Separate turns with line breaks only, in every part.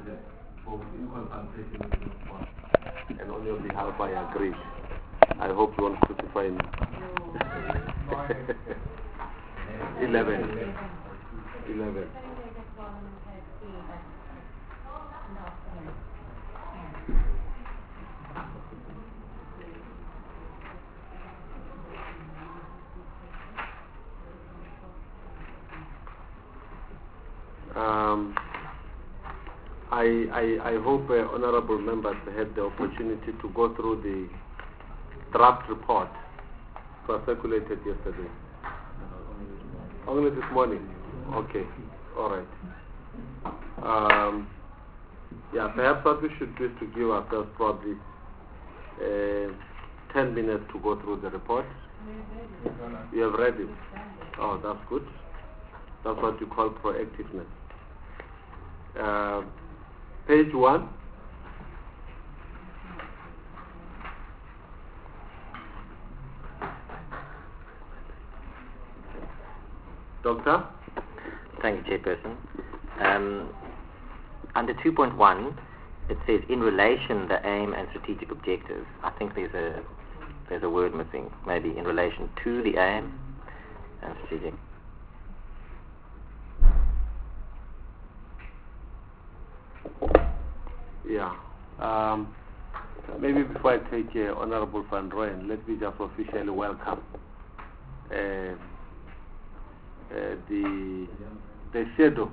decided both in consultation with the board, and on your behalf I agreed. I hope you won't crucify me. 11. I hope honorable members had the opportunity to go through the draft report that was circulated yesterday. Only this morning? Okay, all right. Yeah, perhaps what we should do is to give ourselves probably 10 minutes to go through the report. You have read it? Oh, that's good. That's what you call proactiveness. Page 1. Doctor?
Thank you, Chairperson. Under 2.1, it says, in relation, the aim and strategic objectives. I think there's a word missing. Maybe in relation to the aim and strategic.
Yeah. Maybe before I take Honorable Van Rooyen, let me just officially welcome the shadow.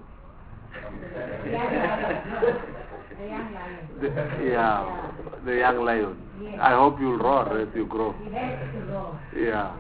The young lion. I hope you'll roar as you grow. Yeah.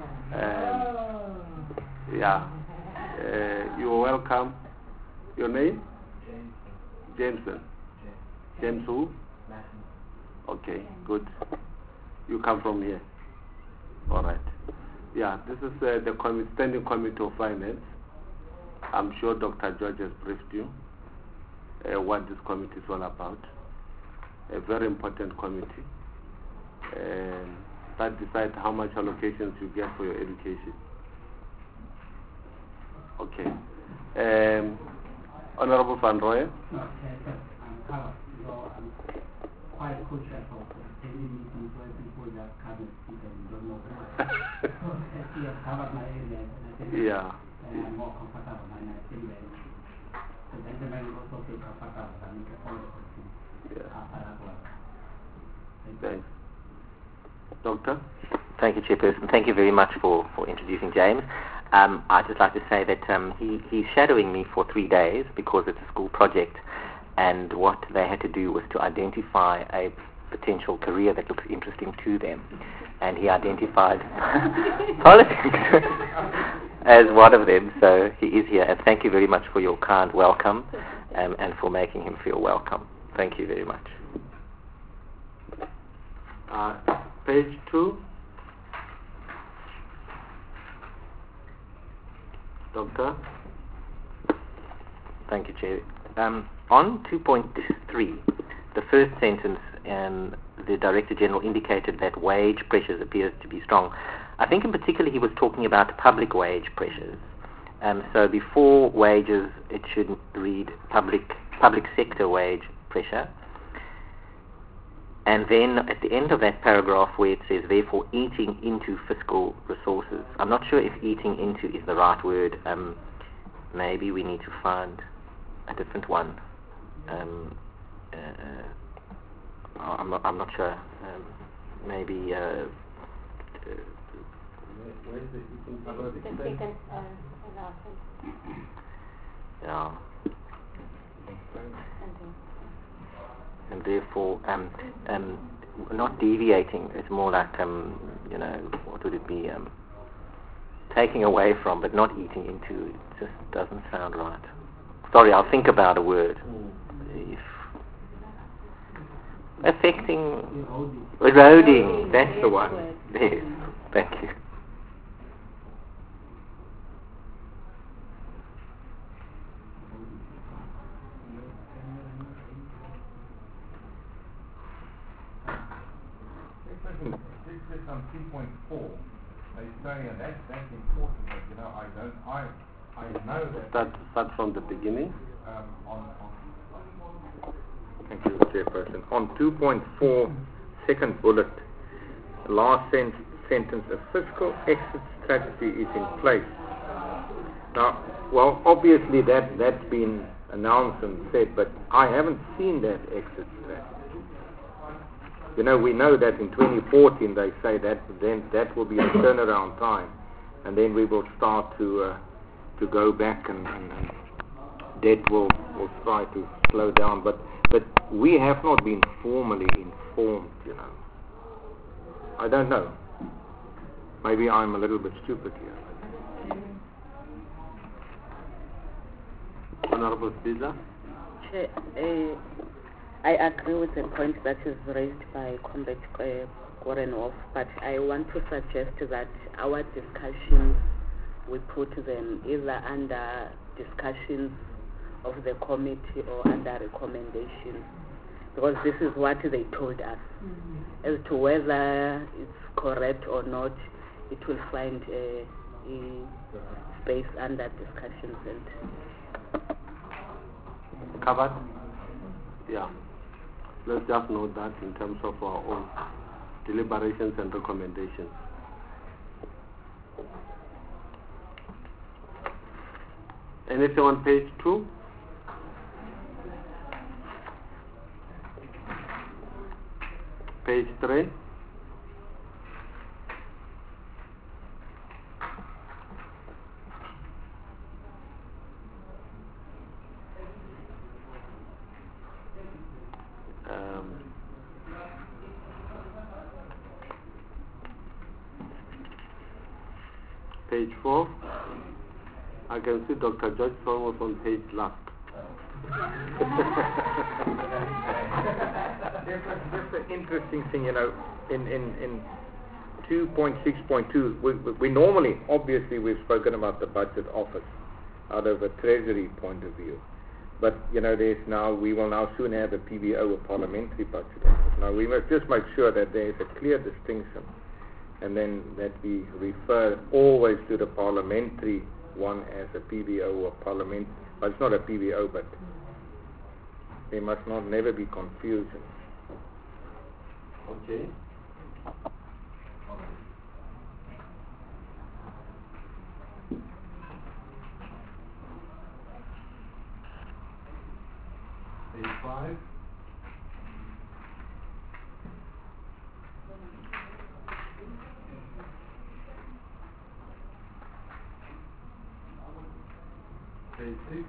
You're welcome. Your name? Jameson. James who? Okay, good. You come from here. All right. Yeah, this is the Standing Committee of Finance. I'm sure Dr. George has briefed you what this committee is all about. A very important committee that decides how much allocations you get for your education. Okay. Honorable Van Rooyen.
I'm quite conscious of any meetings where people just come and speak and don't know who. Actually, I've covered my area and I think I'm more comfortable and I think that the gentleman will also feel comfortable and make a follow-up question after that one.
Thanks. Doctor?
Thank you, Chairperson. Thank you very much for introducing James. I'd just like to say that he's shadowing me for 3 days because it's a school project. And what they had to do was to identify a potential career that looks interesting to them. And he identified politics as one of them. So he is here. And thank you very much for your kind welcome and for making him feel welcome. Thank you very much.
Page 2. Doctor?
Thank you, Chair. On 2.3, the first sentence, the Director General indicated that wage pressures appears to be strong. I think in particular he was talking about public wage pressures. So before wages, it should read public sector wage pressure. And then at the end of that paragraph where it says, therefore, eating into fiscal resources. I'm not sure if eating into is the right word. Maybe we need to find a different one. I'm not sure. Maybe.
Where's the second
yeah. And therefore, not deviating. It's more like, what would it be? Taking away from, but not eating into. It just doesn't sound right. Sorry, I'll think about a word. If affecting, eroding. That's the one. Yes. Thank you.
This on 2.4, they say, and that's important, but I know that.
Start from the beginning.
Chairperson. On 2.4, second bullet, last sentence, a fiscal exit strategy is in place. Now, well, obviously that's been announced and said, but I haven't seen that exit strategy. You know, we know that in 2014 they say that then that will be a turnaround time, and then we will start to go back and debt will try to slow down. But we have not been formally informed, you know. I don't know. Maybe I'm a little bit stupid here.
Honorable Speaker.
Chair, I agree with the point that is raised by Comrade Korenhoff, but I want to suggest that our discussions, we put them either under discussions of the committee or under recommendations, because this is what they told us. As to whether it's correct or not, it will find a space under discussions and
Covered? Yeah. Let's just note that in terms of our own deliberations and recommendations. Anything on page 2? Page 3? Page 4. I can see Dr. George Song was on page last.
That's an interesting thing, you know, in 2.6.2, we normally, obviously we've spoken about the budget office out of a treasury point of view. But, you know, we will now soon have a PBO, a parliamentary budget office. Now, we must just make sure that there is a clear distinction, and then that we refer always to the parliamentary one as a PBO or parliament. Well, it's not a PBO, but there must never be confusion.
Okay. Page 5. Page 6.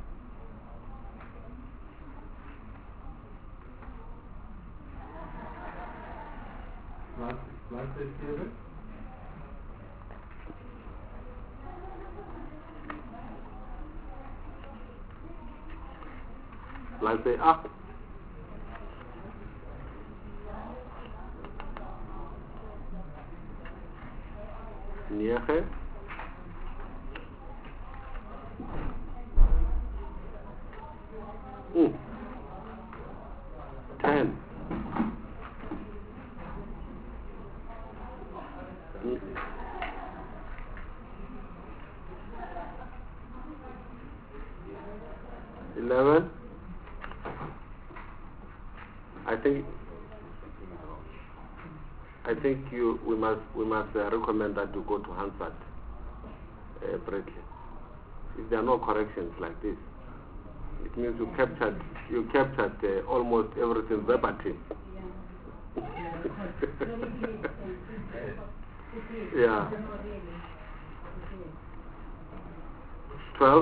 Last page here. Last page up. Near here. Ooh. 10. Mm. 11. I think we must recommend that you go to Hansard briefly. If there are no corrections like this, it means you captured almost everything verbatim. Yeah. 12.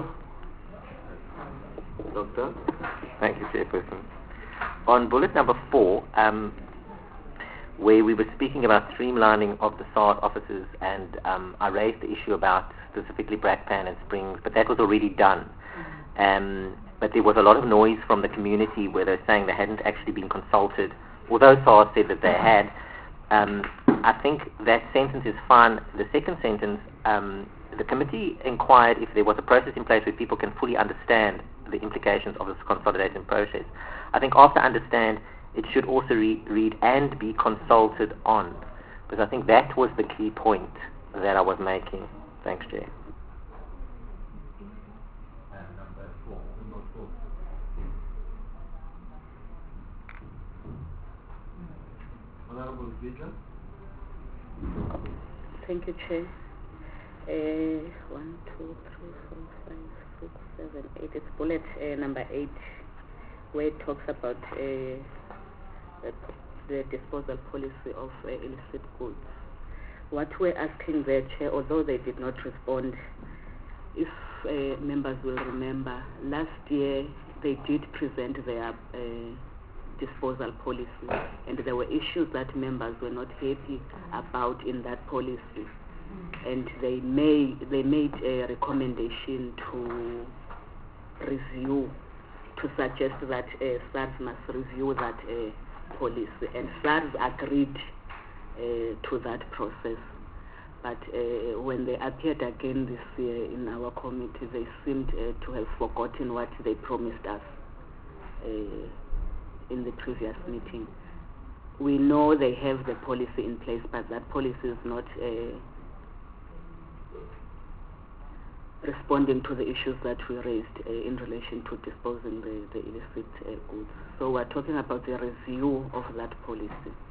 Doctor.
Thank you, Chairperson. On bullet number 4, where we were speaking about streamlining of the SARS offices, and I raised the issue about specifically Brakpan and Springs, but that was already done. But there was a lot of noise from the community where they're saying they hadn't actually been consulted, although SARS said that they had. I think that sentence is fine. The second sentence, the committee inquired if there was a process in place where people can fully understand the implications of this consolidation process. I think after understand, it should also read and be consulted on, because I think that was the key point that I was making. Thanks, Chair.
And number 4.
Honorable Vita.
Thank you, Chair. 1, 2, 3, 4, 5, 6, 7, 8. It's bullet number 8, where it talks about the disposal policy of illicit goods. What we're asking there, Chair, although they did not respond, if members will remember, last year they did present their disposal policy, and there were issues that members were not happy about in that policy, and they made a recommendation to review, to suggest that SARS must review that policy, and SARS agreed to that process. But when they appeared again this year in our committee, they seemed to have forgotten what they promised us in the previous meeting. We know they have the policy in place, but that policy is not responding to the issues that we raised in relation to disposing the illicit goods. So we're talking about the review of that policy.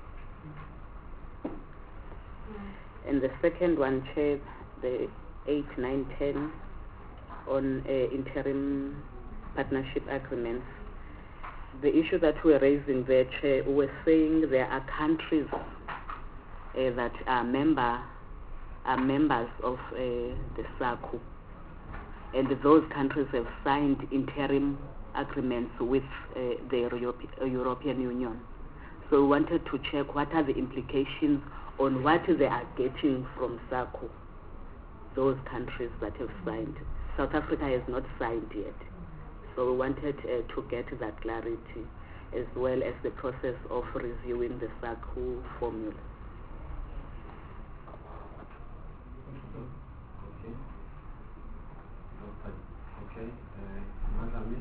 And the second one, Chair, the 8, 9, 10 on interim partnership agreements. The issue that we're raising there, Chair, we're saying there are countries that are members of the SACU, and those countries have signed interim agreements with the European Union. So we wanted to check what are the implications on what they are getting from SACU, those countries that have signed. South Africa has not signed yet. So we wanted to get that clarity, as well as the process of reviewing the SACU formula.
Okay. Madam.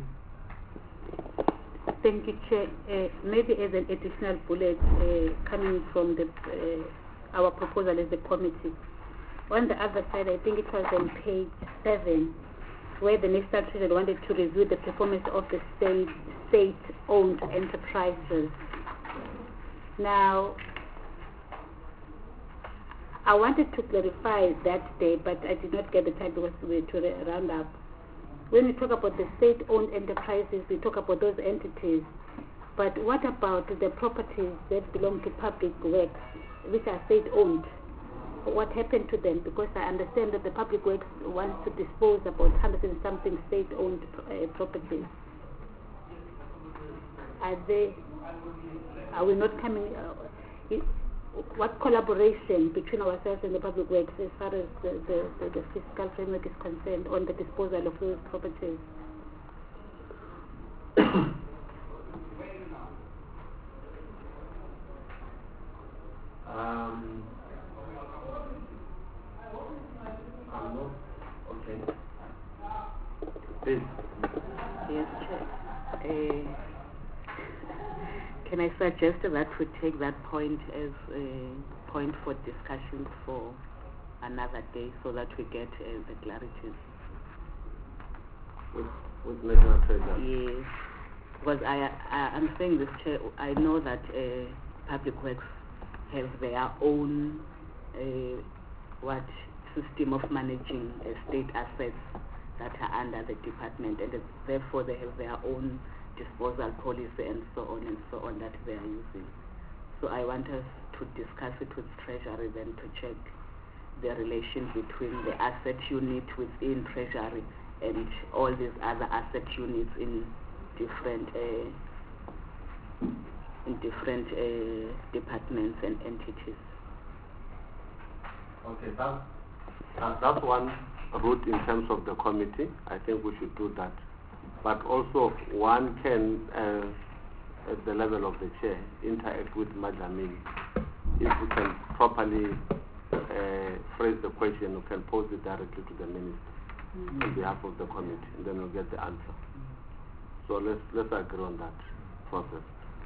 Thank you, Chair. Maybe as an additional bullet coming from our proposal as the committee. On the other side, I think it was on page 7, where the National Treasury wanted to review the performance of the state-owned enterprises. Now, I wanted to clarify that day, but I did not get the time to round up. When we talk about the state-owned enterprises, we talk about those entities. But what about the properties that belong to public works, which are state-owned? What happened to them? Because I understand that the public works wants to dispose about 100 and something state-owned properties. Are we not coming? What collaboration between ourselves and the public works as far as the fiscal framework is concerned on the disposal of those properties?
Okay. Please.
Yes, Chair. Can I suggest that we take that point as a point for discussion for another day, so that we get the clarity?
With National Treasury?
Yes. Because I'm saying this, Chair, I know that public works have their own system of managing state assets that are under the department, and therefore they have their own disposal policy and so on that they are using. So I want us to discuss it with Treasury then to check the relation between the asset unit within Treasury and all these other asset units in different departments and entities.
Okay, that's one route in terms of the committee. I think we should do that. But also one can, at the level of the chair, interact with Madam. If we can properly phrase the question, we can pose it directly to the minister on behalf of the committee, and then we'll get the answer. So let's agree on that process.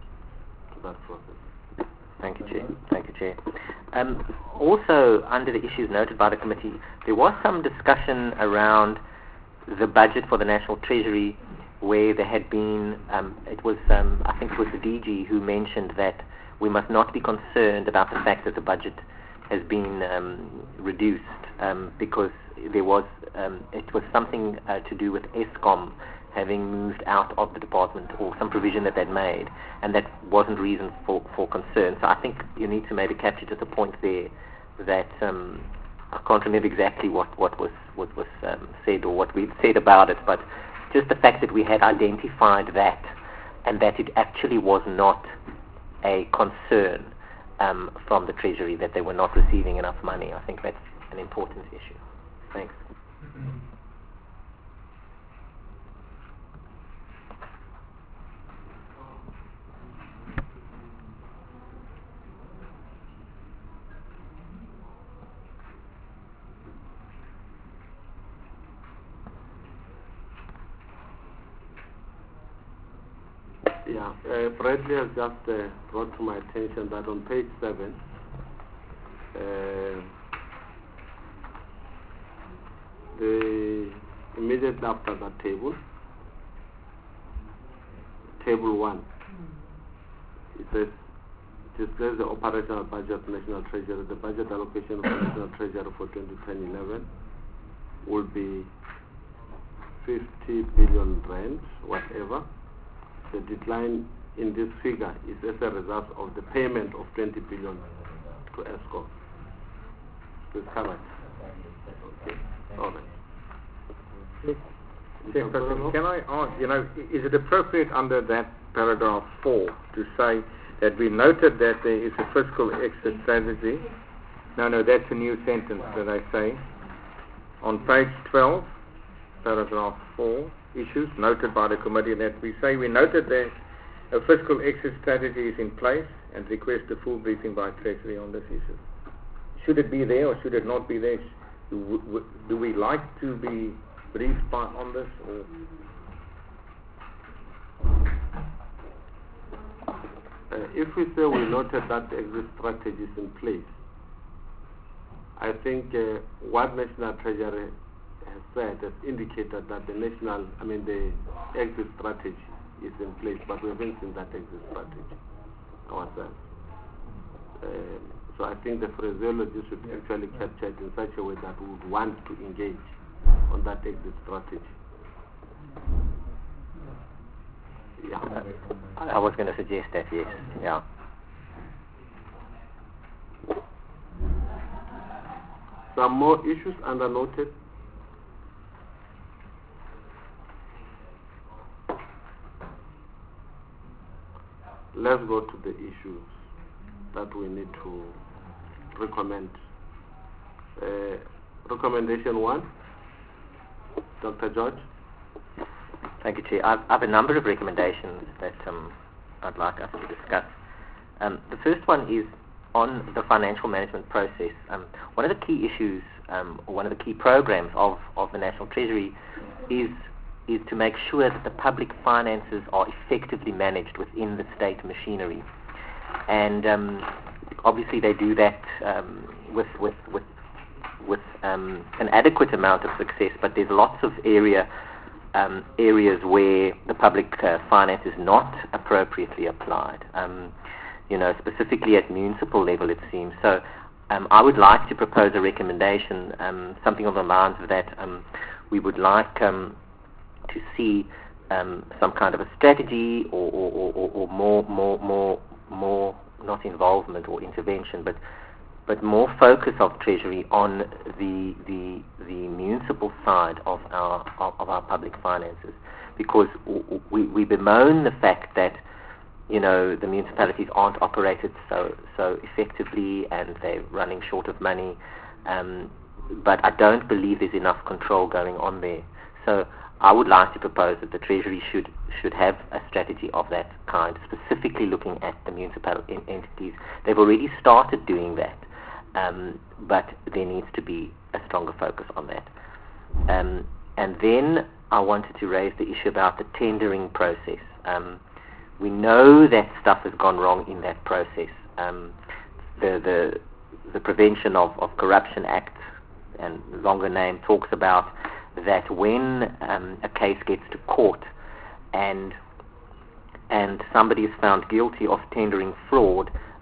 Thank you, Chair. Thank you, Chair. Also, under the issues noted by the committee, there was some discussion around the budget for the National Treasury, where there had been, I think it was the DG who mentioned that we must not be concerned about the fact that the budget has been reduced because there was it was something to do with ESCOM having moved out of the department or some provision that they'd made, and that wasn't reason for concern. So I think you need to maybe capture just a point there that I can't remember exactly what was said or what we'd said about it, but just the fact that we had identified that and that it actually was not a concern from the Treasury that they were not receiving enough money. I think that's an important issue. Thanks.
Yeah, Bradley has just brought to my attention that on page 7, immediately after that table 1, it says, displays the operational budget of National Treasury. The budget allocation for National Treasury for 2010-11 will be 50 billion rand, whatever. The decline in this figure is as a result of the payment of 20 billion to ESCOM. Is correct? Okay. All right.
Can I ask, is it appropriate under that paragraph 4 to say that we noted that there is a fiscal exit strategy? No, that's a new sentence that I say. On page 12, paragraph 4, issues noted by the committee, that we say we noted that a fiscal exit strategy is in place and request a full briefing by Treasury on this issue. Should it be there or should it not be there? Do we like to be briefed on this?
If we say we noted that the exit strategy is in place, I think what National Treasury has said, has indicated that the exit strategy is in place, but we haven't seen that exit strategy ourselves. So I think the phraseology should actually capture it in such a way that we would want to engage on that exit strategy. Yeah.
I was going to suggest that, yes. Yeah.
Some more issues undernoted. Let's go to the issues that we need to recommend. Recommendation 1, Dr. George.
Thank you, Chair. I have a number of recommendations that I'd like us to discuss. The first one is on the financial management process. One of the key issues, or one of the key programs of the National Treasury is to make sure that the public finances are effectively managed within the state machinery. And obviously they do that with an adequate amount of success, but there's lots of areas where the public finance is not appropriately applied, specifically at municipal level, it seems. So I would like to propose a recommendation, something on the lines of that. We would like to see some kind of a strategy or more not involvement or intervention, but more focus of Treasury on the municipal side of our public finances, because we bemoan the fact that the municipalities aren't operated so effectively and they're running short of money, but I don't believe there's enough control going on there. So I would like to propose that the Treasury should have a strategy of that kind, specifically looking at the municipal entities. They've already started doing that, but there needs to be a stronger focus on that. And then I wanted to raise the issue about the tendering process. We know that stuff has gone wrong in that process. The Prevention of Corruption Act, and longer name, talks about that when a case gets to court and somebody is found guilty of tendering fraud,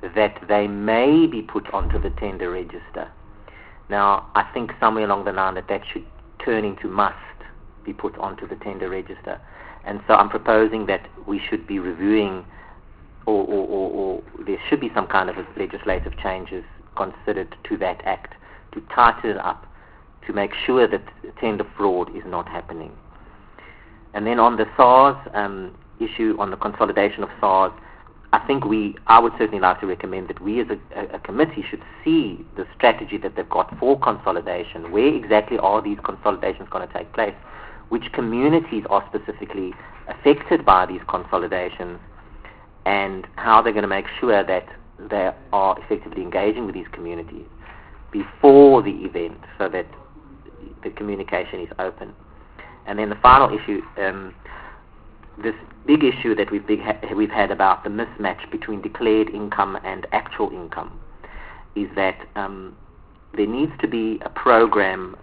that they may be put onto the tender register. Now, I think somewhere along the line that should turn into must be put onto the tender register. And so I'm proposing that we should be reviewing, or there should be some kind of legislative changes considered to that act to tighten it up, to make sure that tender fraud is not happening. And then on the SARS issue, on the consolidation of SARS, I would certainly like to recommend that we as a committee should see the strategy that they've got for consolidation. Where exactly are these consolidations going to take place? Which communities are specifically affected by these consolidations, and how they're going to make sure that they are effectively engaging with these communities before the event so that the communication is open. And then the final issue, this big issue that we've had about the mismatch between declared income and actual income, is that there needs to be a program,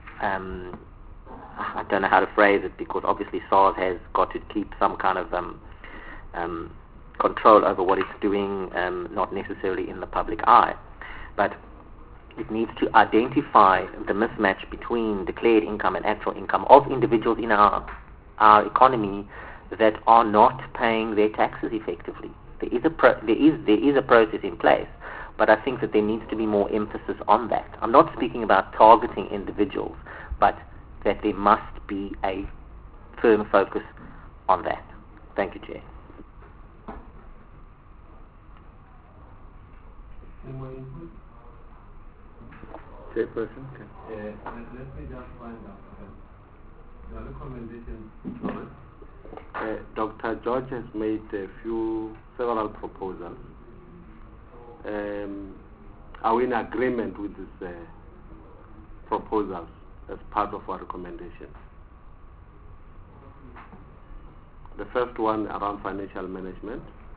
I don't know how to phrase it, because obviously SARS has got to keep some kind of control over what it's doing, not necessarily in the public eye, but it needs to identify the mismatch between declared income and actual income of individuals in our economy that are not paying their taxes effectively. There is a process in place, but I think that there needs to be more emphasis on that. I'm not speaking about targeting individuals, but that there must be a firm focus on that. Thank you, Chair.
Chairperson?
Let me just find out. The recommendation,
Dr. George has made several proposals. Are we in agreement with these proposals as part of our recommendation? The first one around financial management.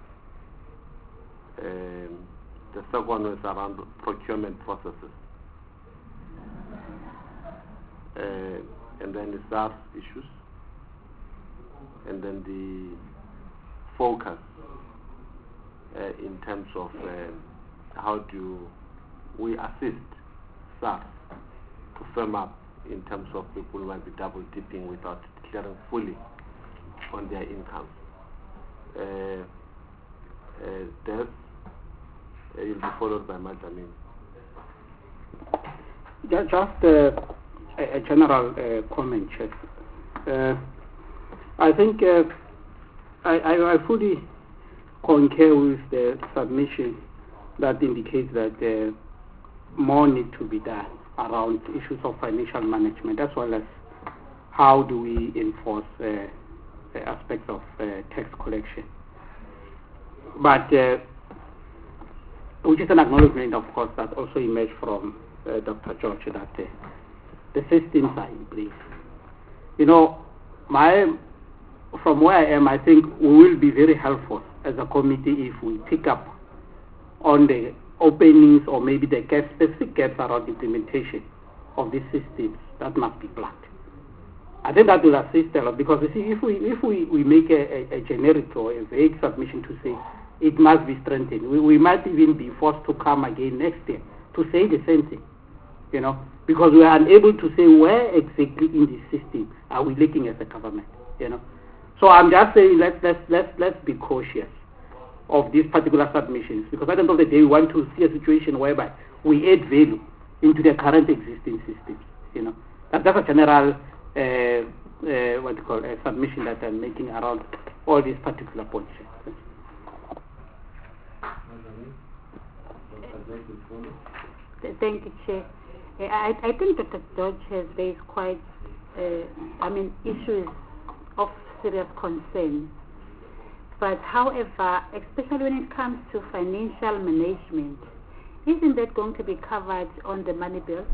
The second one is around procurement processes. And then the SARS issues. And then the focus in terms of how do we assist SARS to firm up in terms of people who might be double dipping without declaring fully on their income. Des, you'll be followed by Madamine.
Just a general comment, Chair. I think I fully concur with the submission that indicates that more need to be done around issues of financial management, as well as how do we enforce aspects of tax collection. But which is an acknowledgement, of course, that also emerged from Dr. George, that the systems are in place. You know, from where I am, I think we will be very helpful as a committee if we pick up on the openings or maybe the specific gaps around implementation of these systems that must be plugged. I think that will assist a lot, because you see, if we make a generic or a vague submission to say it must be strengthened, we might even be forced to come again next year to say the same thing, you know, because we are unable to say where exactly in the system are we looking as a government, you know. So I'm just saying let's be cautious of these particular submissions, because at the end of the day we want to see a situation whereby we add value into the current existing systems, you know. That's a general submission that I'm making around all these particular points.
Thank you, Chair. I think Dr. George has raised quite, issues of serious concern. But however, especially when it comes to financial management, isn't that going to be covered on the money bill?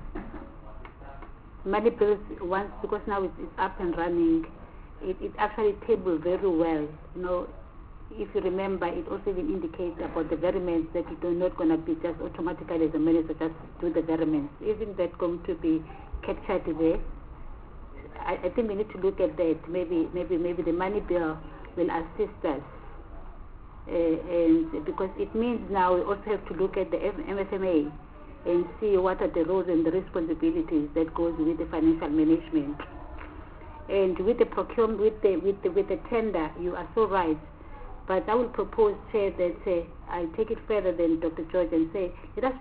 Money bills, once, because now it's up and running, it actually tables very well. You know, if you remember, it also even indicates about the veriments that you're not going to be just automatically as a manager just do the veriments. Isn't that going to be captured there? I think we need to look at that. Maybe the money bill will assist us and because it means now we also have to look at the MFMA and see what are the roles and the responsibilities that goes with the financial management. And with the procurement, with the tender, you are so right. But I will propose, Chair, that I take it further than Dr. George and say, let's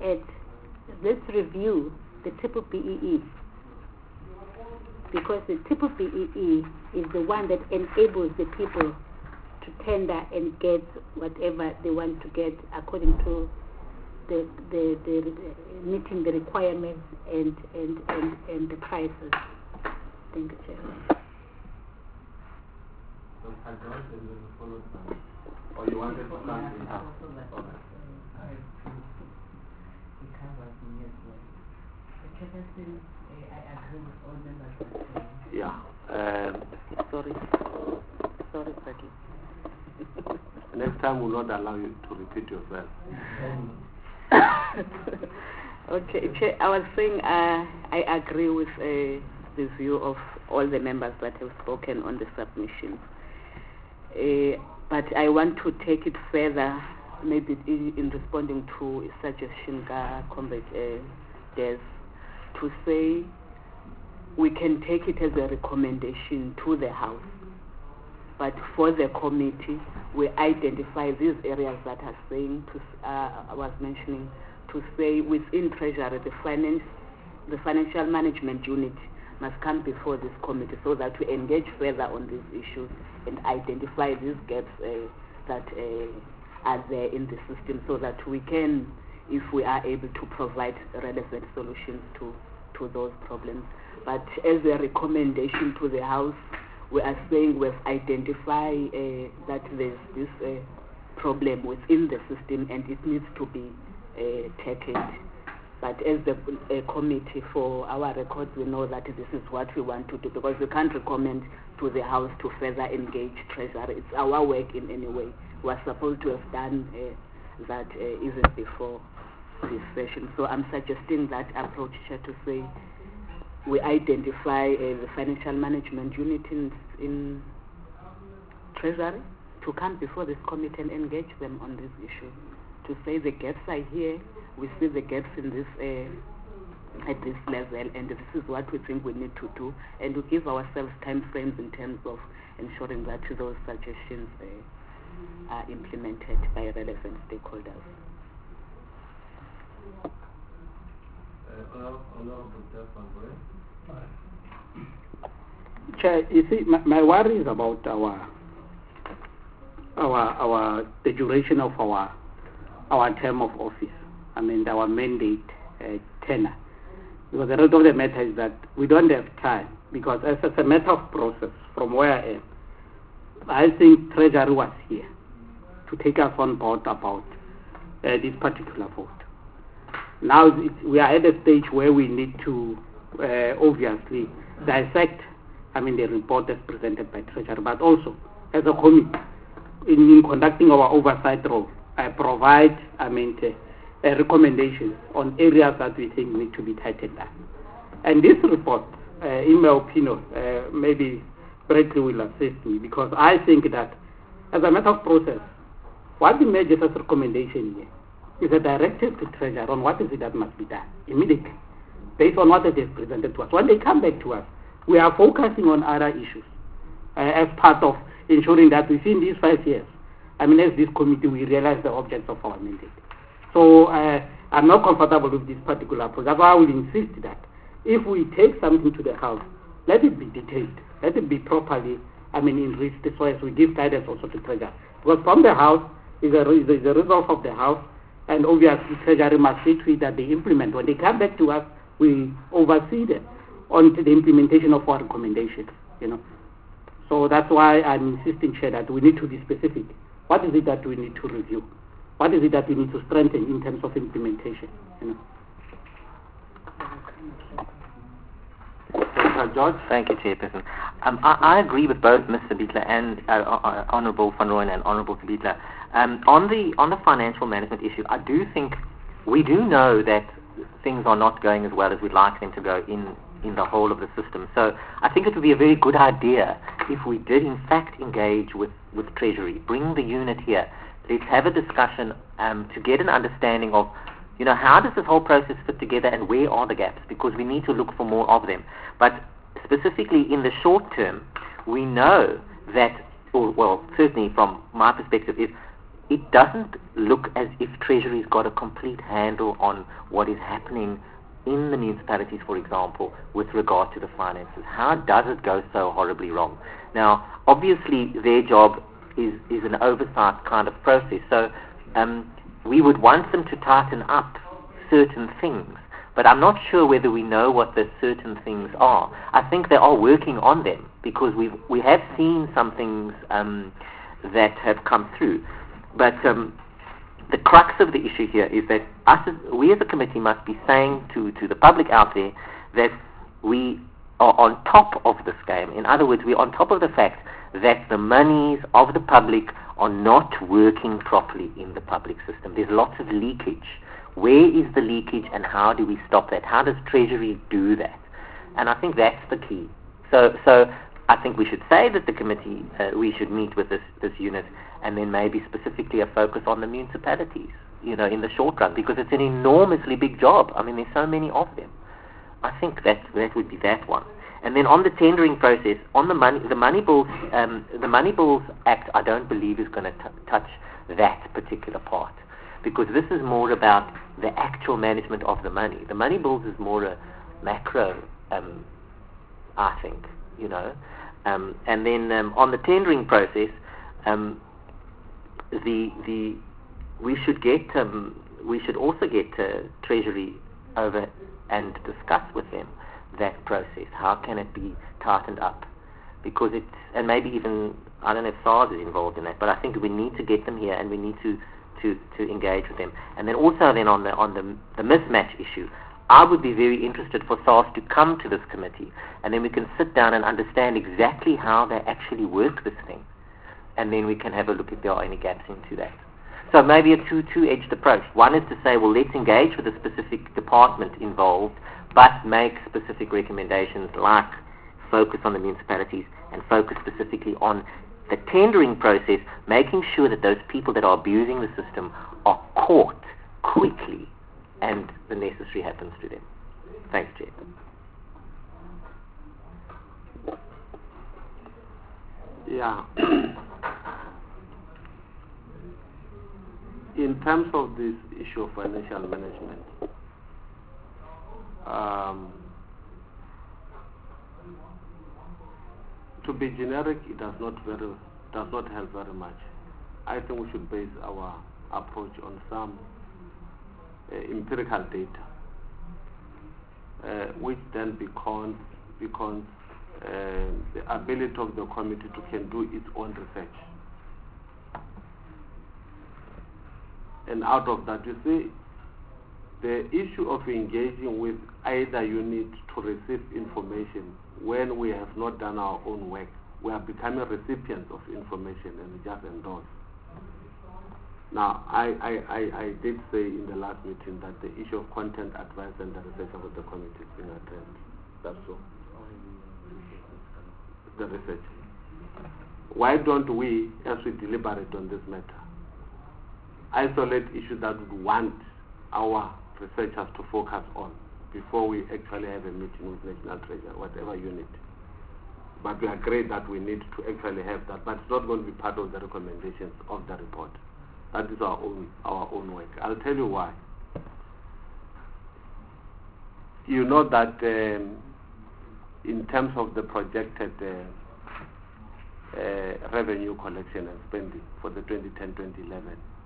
review the triple BEE. Because the triple BEE is the one that enables the people to tender and get whatever they want to get according to the meeting the requirements and the prices. Thank you, Chair.
So, George, is it followed by? Or you wanted to come in?
Yeah.
Sorry, Becky.
Next time we'll not allow you to repeat yourself.
Okay, Chair, I was saying I agree with the view of all the members that have spoken on the submission. But I want to take it further, maybe in responding to a suggestion by Comrade Des, to say we can take it as a recommendation to the House. But for the committee, we identify these areas that are saying, I was mentioning, to say within Treasury, the financial management unit must come before this committee so that we engage further on these issues and identify these gaps that are there in the system so that we can, if we are able to provide relevant solutions to those problems. But as a recommendation to the House, we are saying we've identified that there's this problem within the system and it needs to be tackled. But as the committee, for our records, we know that this is what we want to do because we can't recommend to the House to further engage Treasury. It's our work in any way. We are supposed to have done that even before this session. So I'm suggesting that approach to say we identify the financial management unit in Treasury to come before this committee and engage them on this issue. To say the gaps are here, we see the gaps in this at this level, and this is what we think we need to do, and to give ourselves time frames in terms of ensuring that those suggestions are implemented by relevant stakeholders.
Chair, you see, my worry is about the duration of our term of office. I mean, our mandate tenure. Because the rest of the matter is that we don't have time. Because as a matter of process, from where I am, I think Treasury was here to take us on board about this particular vote. Now we are at a stage where we need to obviously dissect, the report that's presented by Treasury, but also as a committee, in conducting our oversight role, provide, recommendations on areas that we think need to be tightened up. And this report, in my opinion, maybe Bradley will assist me, because I think that as a matter of process, what we made as a recommendation here is a directive to Treasury on what is it that must be done immediately, based on what it is presented to us. When they come back to us, we are focusing on other issues as part of ensuring that within these 5 years, as this committee, we realize the objects of our mandate. So I'm not comfortable with this particular approach. That's why I will insist that if we take something to the House, let it be detailed, let it be properly, enriched, so as we give guidance also to Treasury. Because from the House is a result of the House, and obviously Treasury must see to it that they implement. When they come back to us, we oversee them on to the implementation of our recommendations. So that's why I'm insisting, Chair, that we need to be specific. What is it that we need to review? What is it that we need to strengthen in terms of implementation?
George?
Thank you, Chairperson. I agree with both Mr. Bietler and Honourable Van Rooyen and Honourable Bietler. On the financial management issue, I do think we do know that things are not going as well as we'd like them to go in the whole of the system. So I think it would be a very good idea if we did in fact engage with Treasury, bring the unit here let's have a discussion to get an understanding of, how does this whole process fit together and where are the gaps, because we need to look for more of them. But specifically in the short term, we know that, well, certainly from my perspective, it doesn't look as if Treasury's got a complete handle on what is happening in the municipalities, for example, with regard to the finances. How does it go so horribly wrong? Now, obviously, their job is an oversight kind of process. So we would want them to tighten up certain things, but I'm not sure whether we know what the certain things are. I think they are working on them, because we have seen some things that have come through. But the crux of the issue here is that we as a committee must be saying to the public out there that we are on top of this game. In other words, we're on top of the fact that the monies of the public are not working properly in the public system. There's lots of leakage. Where is the leakage, and how do we stop that? How does Treasury do that? And I think that's the key. So I think we should say that the committee, we should meet with this unit, and then maybe specifically a focus on the municipalities, in the short run, because it's an enormously big job. I mean, there's so many of them. I think that would be that one. And then on the tendering process, on the Money Bills Act, I don't believe is going to touch that particular part, because this is more about the actual management of the money. The money bills is more a macro, I think, and then on the tendering process, we should also get Treasury over and discuss with them that process. How can it be tightened up? Because and maybe even, I don't know if SARS is involved in that, but I think we need to get them here, and we need to engage with them. And then also on the mismatch issue, I would be very interested for SARS to come to this committee, and then we can sit down and understand exactly how they actually work this thing, and then we can have a look if there are any gaps into that. So maybe a two-edged approach. One is to say, well, let's engage with a specific department involved, but make specific recommendations, like focus on the municipalities and focus specifically on the tendering process, making sure that those people that are abusing the system are caught quickly and the necessary happens to them. Thanks, Chair.
Yeah. In terms of this issue of financial management, to be generic, it does not help very much. I think we should base our approach on some empirical data, which then becomes the ability of the committee to can do its own research. And out of that, you see, the issue of engaging with either unit to receive information when we have not done our own work, we are becoming recipients of information and we just endorse. Now, I did say in the last meeting that the issue of content advice and the research of the committee is being addressed. That's so. The research. Why don't we, as we deliberate on this matter, isolate issues that we want our researchers to focus on before we actually have a meeting with National Treasury, whatever unit. But we agree that we need to actually have that, but it's not going to be part of the recommendations of the report. That is our own work. I'll tell you why. You know that in terms of the projected revenue collection and spending for the 2010-2011,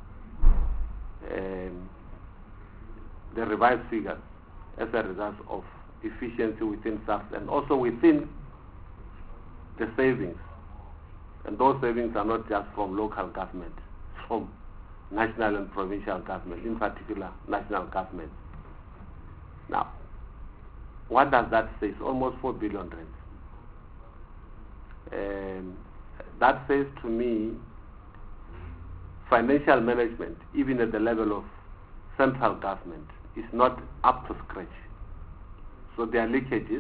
the revised figures as a result of efficiency within SAFs and also within the savings. And those savings are not just from local government, from national and provincial government, in particular national government. Now, what does that say? It's almost 4 billion rands. That says to me, financial management, even at the level of central government, is not up to scratch. So there are leakages,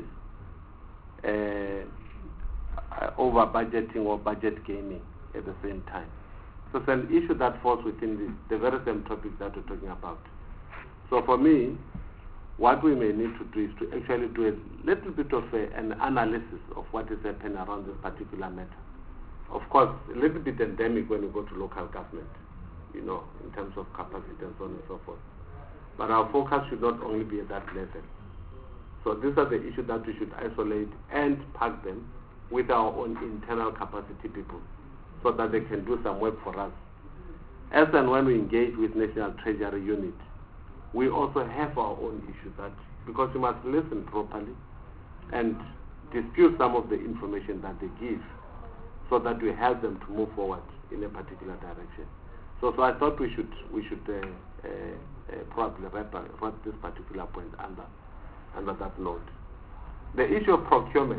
over budgeting or budget gaming at the same time. So it's an issue that falls within the very same topic that we're talking about. So for me, what we may need to do is to actually do a little bit of an analysis of what is happening around this particular matter. Of course, a little bit endemic when you go to local government, you know, in terms of capacity and so on and so forth. But our focus should not only be at that level. So these are the issues that we should isolate and pack them with our own internal capacity people so that they can do some work for us. As and when we engage with National Treasury Unit, we also have our own issues that, because we must listen properly and dispute some of the information that they give so that we help them to move forward in a particular direction. So I thought we should probably wrap this particular point under that note. The issue of procurement.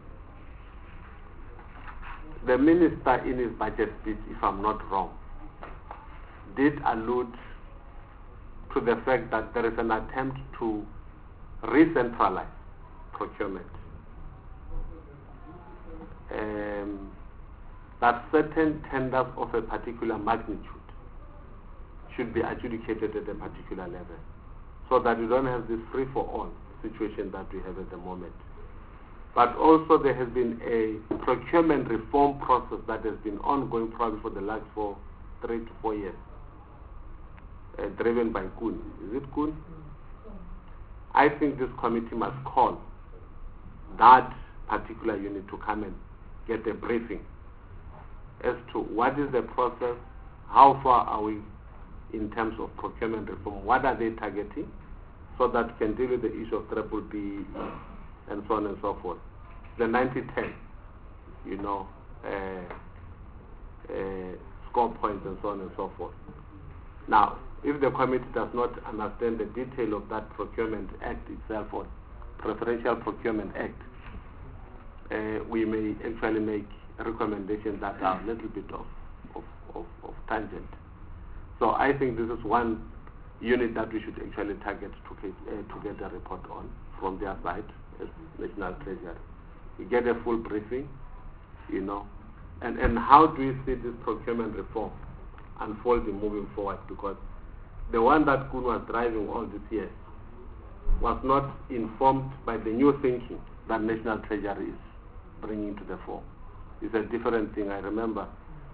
The minister in his budget speech, if I'm not wrong, did allude to the fact that there is an attempt to re-centralize procurement. That certain tenders of a particular magnitude should be adjudicated at a particular level, so that we don't have this free-for-all situation that we have at the moment. But also there has been a procurement reform process that has been ongoing probably for the last 3 to 4 years, driven by Kuhn. Is it Kuhn? I think this committee must call that particular unit to come and get a briefing as to what is the process, how far are we in terms of procurement reform, what are they targeting, so that we can deal with the issue of triple B and so on and so forth. The 90-10, you know, score points and so on and so forth. Now, if the committee does not understand the detail of that procurement act itself, or preferential procurement act, we may actually make recommendations that are a little bit of tangent. So I think this is one unit that we should actually target to get a report on from their side as National Treasury. We get a full briefing, you know, and how do we see this procurement reform unfolding moving forward, because the one that Kuhn was driving all these years was not informed by the new thinking that National Treasury is bringing to the fore. It's a different thing. I remember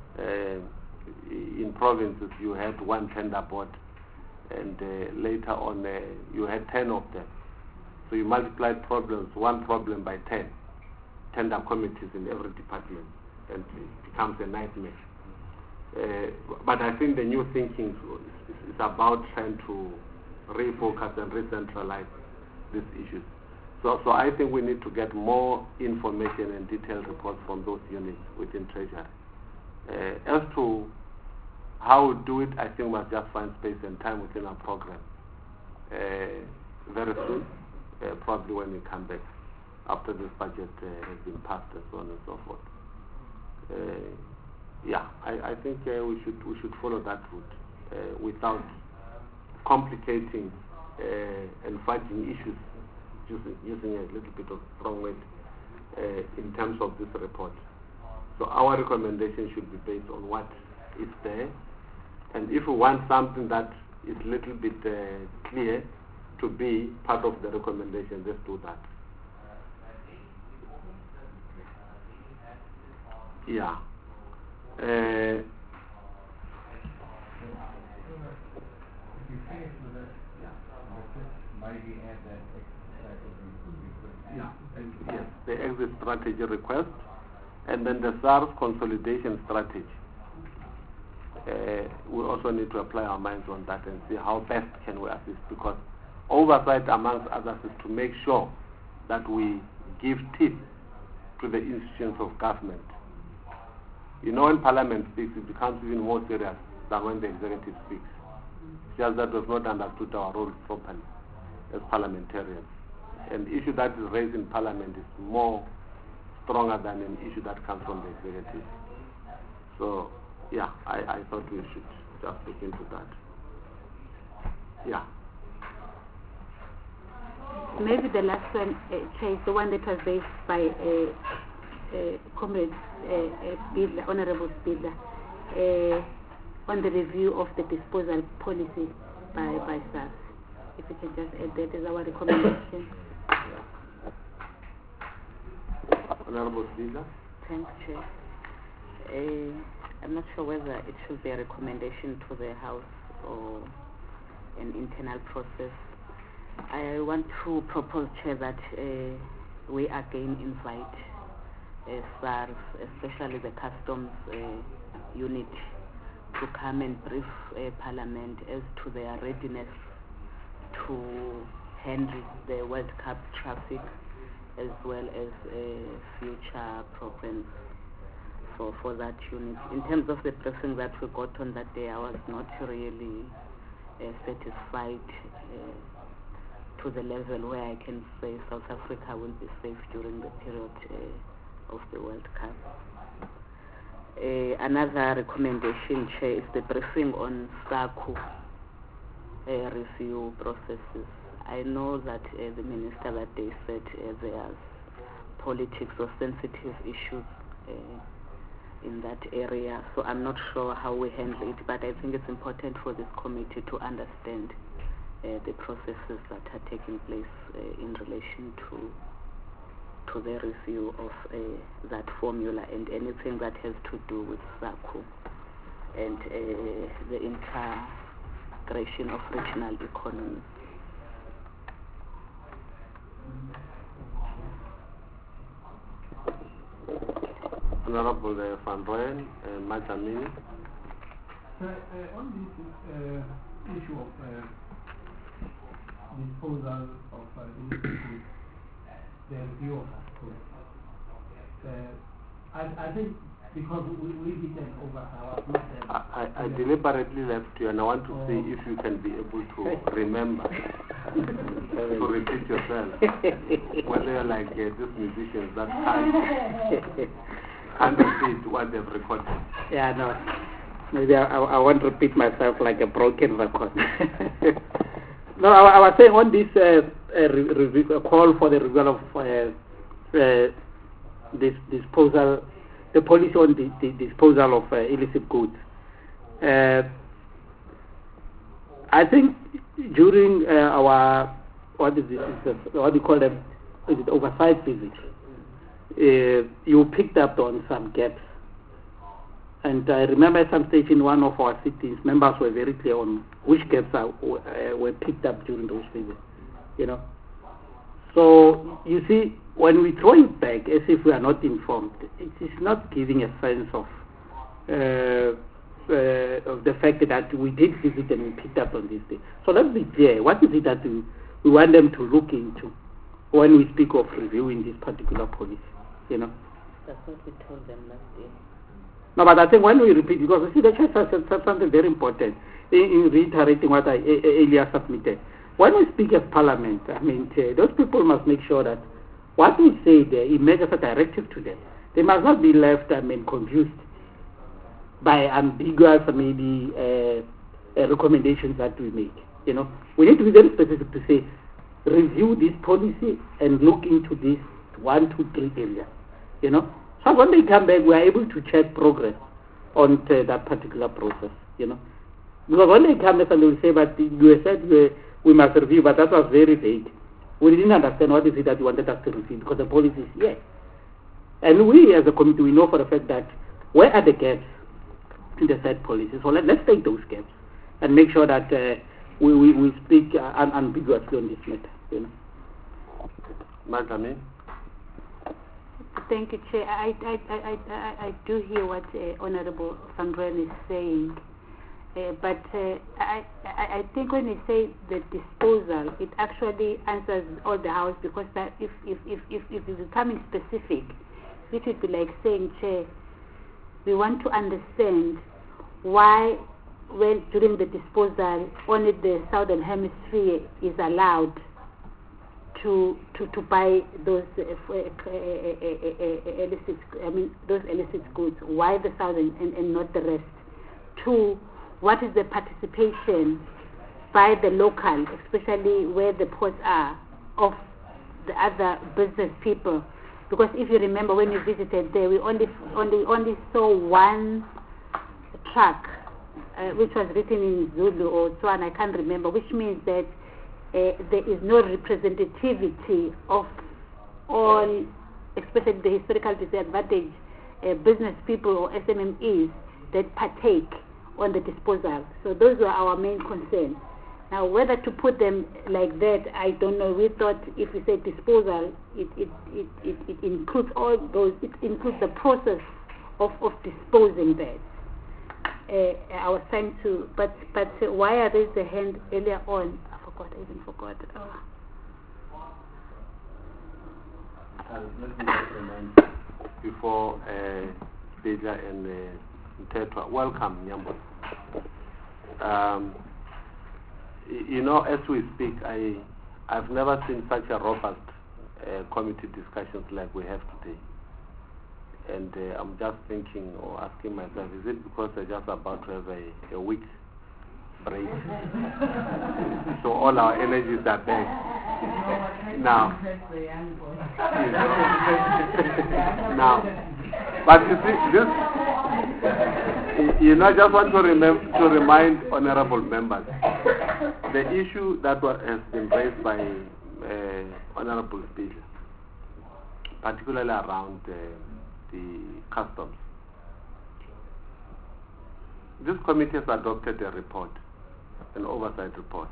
in provinces you had one tender board, and later on you had 10 of them. So you multiplied one problem by 10 tender committees in every department, and it becomes a nightmare. But I think the new thinking is about trying to refocus and re-centralize these issues. So I think we need to get more information and detailed reports from those units within Treasury. As to how we do it, I think we must just find space and time within our program very soon, probably when we come back after this budget has been passed and so on and so forth. I think we should follow that route without complicating and fighting issues, using a little bit of strong word in terms of this report. So our recommendation should be based on what is there, and if we want something that is a little bit clear to be part of the recommendation, let's do that. Yeah. Yes, the exit strategy request, and then the SARS consolidation strategy. We also need to apply our minds on that and see how best can we assist, because oversight, amongst others, is to make sure that we give teeth to the institutions of government. You know, when Parliament speaks, it becomes even more serious than when the executive speaks. It's just that we've not understood our role properly as parliamentarians. An issue that is raised in Parliament is more stronger than an issue that comes from the executive. So, yeah, I thought we should just look into that. Yeah.
Maybe the last one, Chair, the one that was raised by Comrade Spidla, Honorable Spidla. on the review of the disposal policy by SARS. If you can just add that as our recommendation.
Honorable Speaker.
Thanks, Chair. I'm not sure whether it should be a recommendation to the House or an internal process. I want to propose, Chair, that we again invite SARS, especially the customs unit, to come and brief Parliament as to their readiness to handle the World Cup traffic as well as future programs for that unit. In terms of the briefing that we got on that day, I was not really satisfied to the level where I can say South Africa will be safe during the period of the World Cup. Another recommendation, Chair, is the briefing on SACU review processes. I know that the Minister that day said there's politics or sensitive issues in that area, so I'm not sure how we handle it, but I think it's important for this committee to understand the processes that are taking place in relation to the review of that formula and anything that has to do with SACU and the integration of regional economies.
Honorable Van Rooyen, Matamini.
On this issue of disposal of illicit, the review of I think because we did an overhaul.
I deliberately left you, and I want to see if you can be able to remember to repeat yourself. Whether you're like these musicians that can't repeat what they've recorded.
Yeah, no. Maybe I won't repeat myself like a broken record. No, I was saying on this call for the review of this disposal, the policy on the disposal of illicit goods. I think during our what do you call them? Is it oversight visit? You picked up on some gaps. And I remember at some stage in one of our cities, members were very clear on which gaps were picked up during those visits. So, you see, when we throw it back as if we are not informed, it is not giving a sense of the fact that we did visit and we picked up on this thing. So let's be clear. What is it that we want them to look into when we speak of reviewing this particular policy?
That's what we told them last year.
No, but I think when we repeat, because you see, the church has said something very important in reiterating what I earlier submitted. When we speak as Parliament, I mean, those people must make sure that what we say there emerges a directive to them. They must not be left, confused by ambiguous, maybe, recommendations that we make. We need to be very specific to say, review this policy and look into this 1, 2, 3 areas. So when they come back, we are able to check progress on that particular process, Because when they come back and they will say, but you said we must review, but that was very vague. We didn't understand what is it that you wanted us to review, because the policy is here. And we as a committee, we know for the fact that where are the gaps in the said policy. So let's take those gaps and make sure that we speak unambiguously on this matter,
Madam.
Thank you, Chair. I do hear what Honorable Van Rooyen is saying, but I think when we say the disposal, it actually answers all the house, because that if it's becoming specific, it would be like saying, Chair, we want to understand why, when during the disposal, only the Southern Hemisphere is allowed to buy those illicit goods. Why the Southern and not the rest? 2, what is the participation by the local, especially where the ports are, of the other business people? Because if you remember when you visited there, we only saw one truck which was written in Zulu or Tswana, I can't remember, which means that there is no representativity of all, especially the historical disadvantaged business people or SMMEs that partake on the disposal. So those were our main concerns. Now, whether to put them like that, I don't know. We thought if we say disposal, it includes all those. It includes the process of disposing that. I was trying to, but why I raised the hand earlier on? I even forgot.
Let me just remind before Speaker and Tetwa. Welcome, Nyambo. As we speak, I've never seen such a robust committee discussions like we have today. And I'm just thinking or asking myself, is it because they're just about to have a week break? So all our energies are back. Now, but you see, this, I just want to remind honorable members, the issue that has been raised by Honorable Speaker, particularly around the customs. This committee has adopted a report, an oversight report.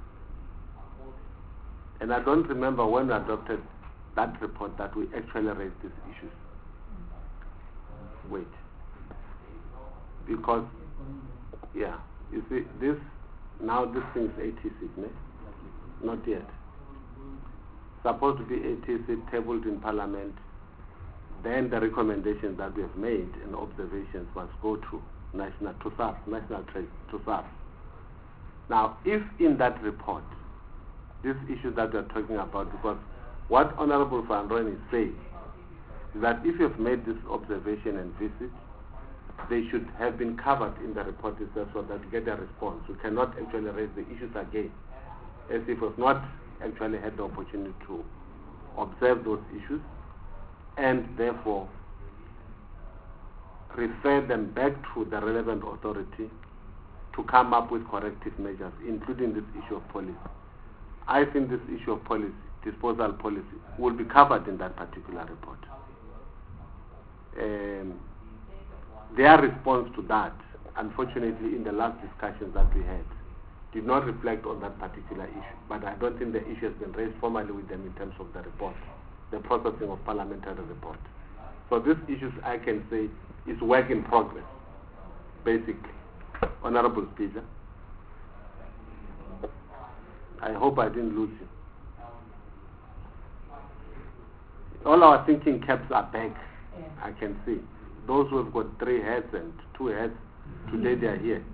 And I don't remember when we adopted that report that we actually raised these issues. Wait. Because, you see, this thing is 86, ne? Not yet. Supposed to be 86 tabled in Parliament. Then the recommendations that we have made and observations must go to National Trade to SARS. Now, if in that report, this issue that we are talking about, because what Honorable Van Rooyen is saying is that if you have made this observation and visit, they should have been covered in the report itself so that you get a response. We cannot actually raise the issues again, as if we've not actually had the opportunity to observe those issues and therefore refer them back to the relevant authority to come up with corrective measures, including this issue of policy. I think this issue of policy, disposal policy, will be covered in that particular report. Their response to that, unfortunately, in the last discussions that we had, did not reflect on that particular issue. But I don't think the issue has been raised formally with them in terms of the report, the processing of parliamentary report. So these issues, I can say, is work in progress, basically. Honorable Speaker, I hope I didn't lose you. All our thinking caps are back, I can see. Those who have got 3 heads and 2 heads, today they are here.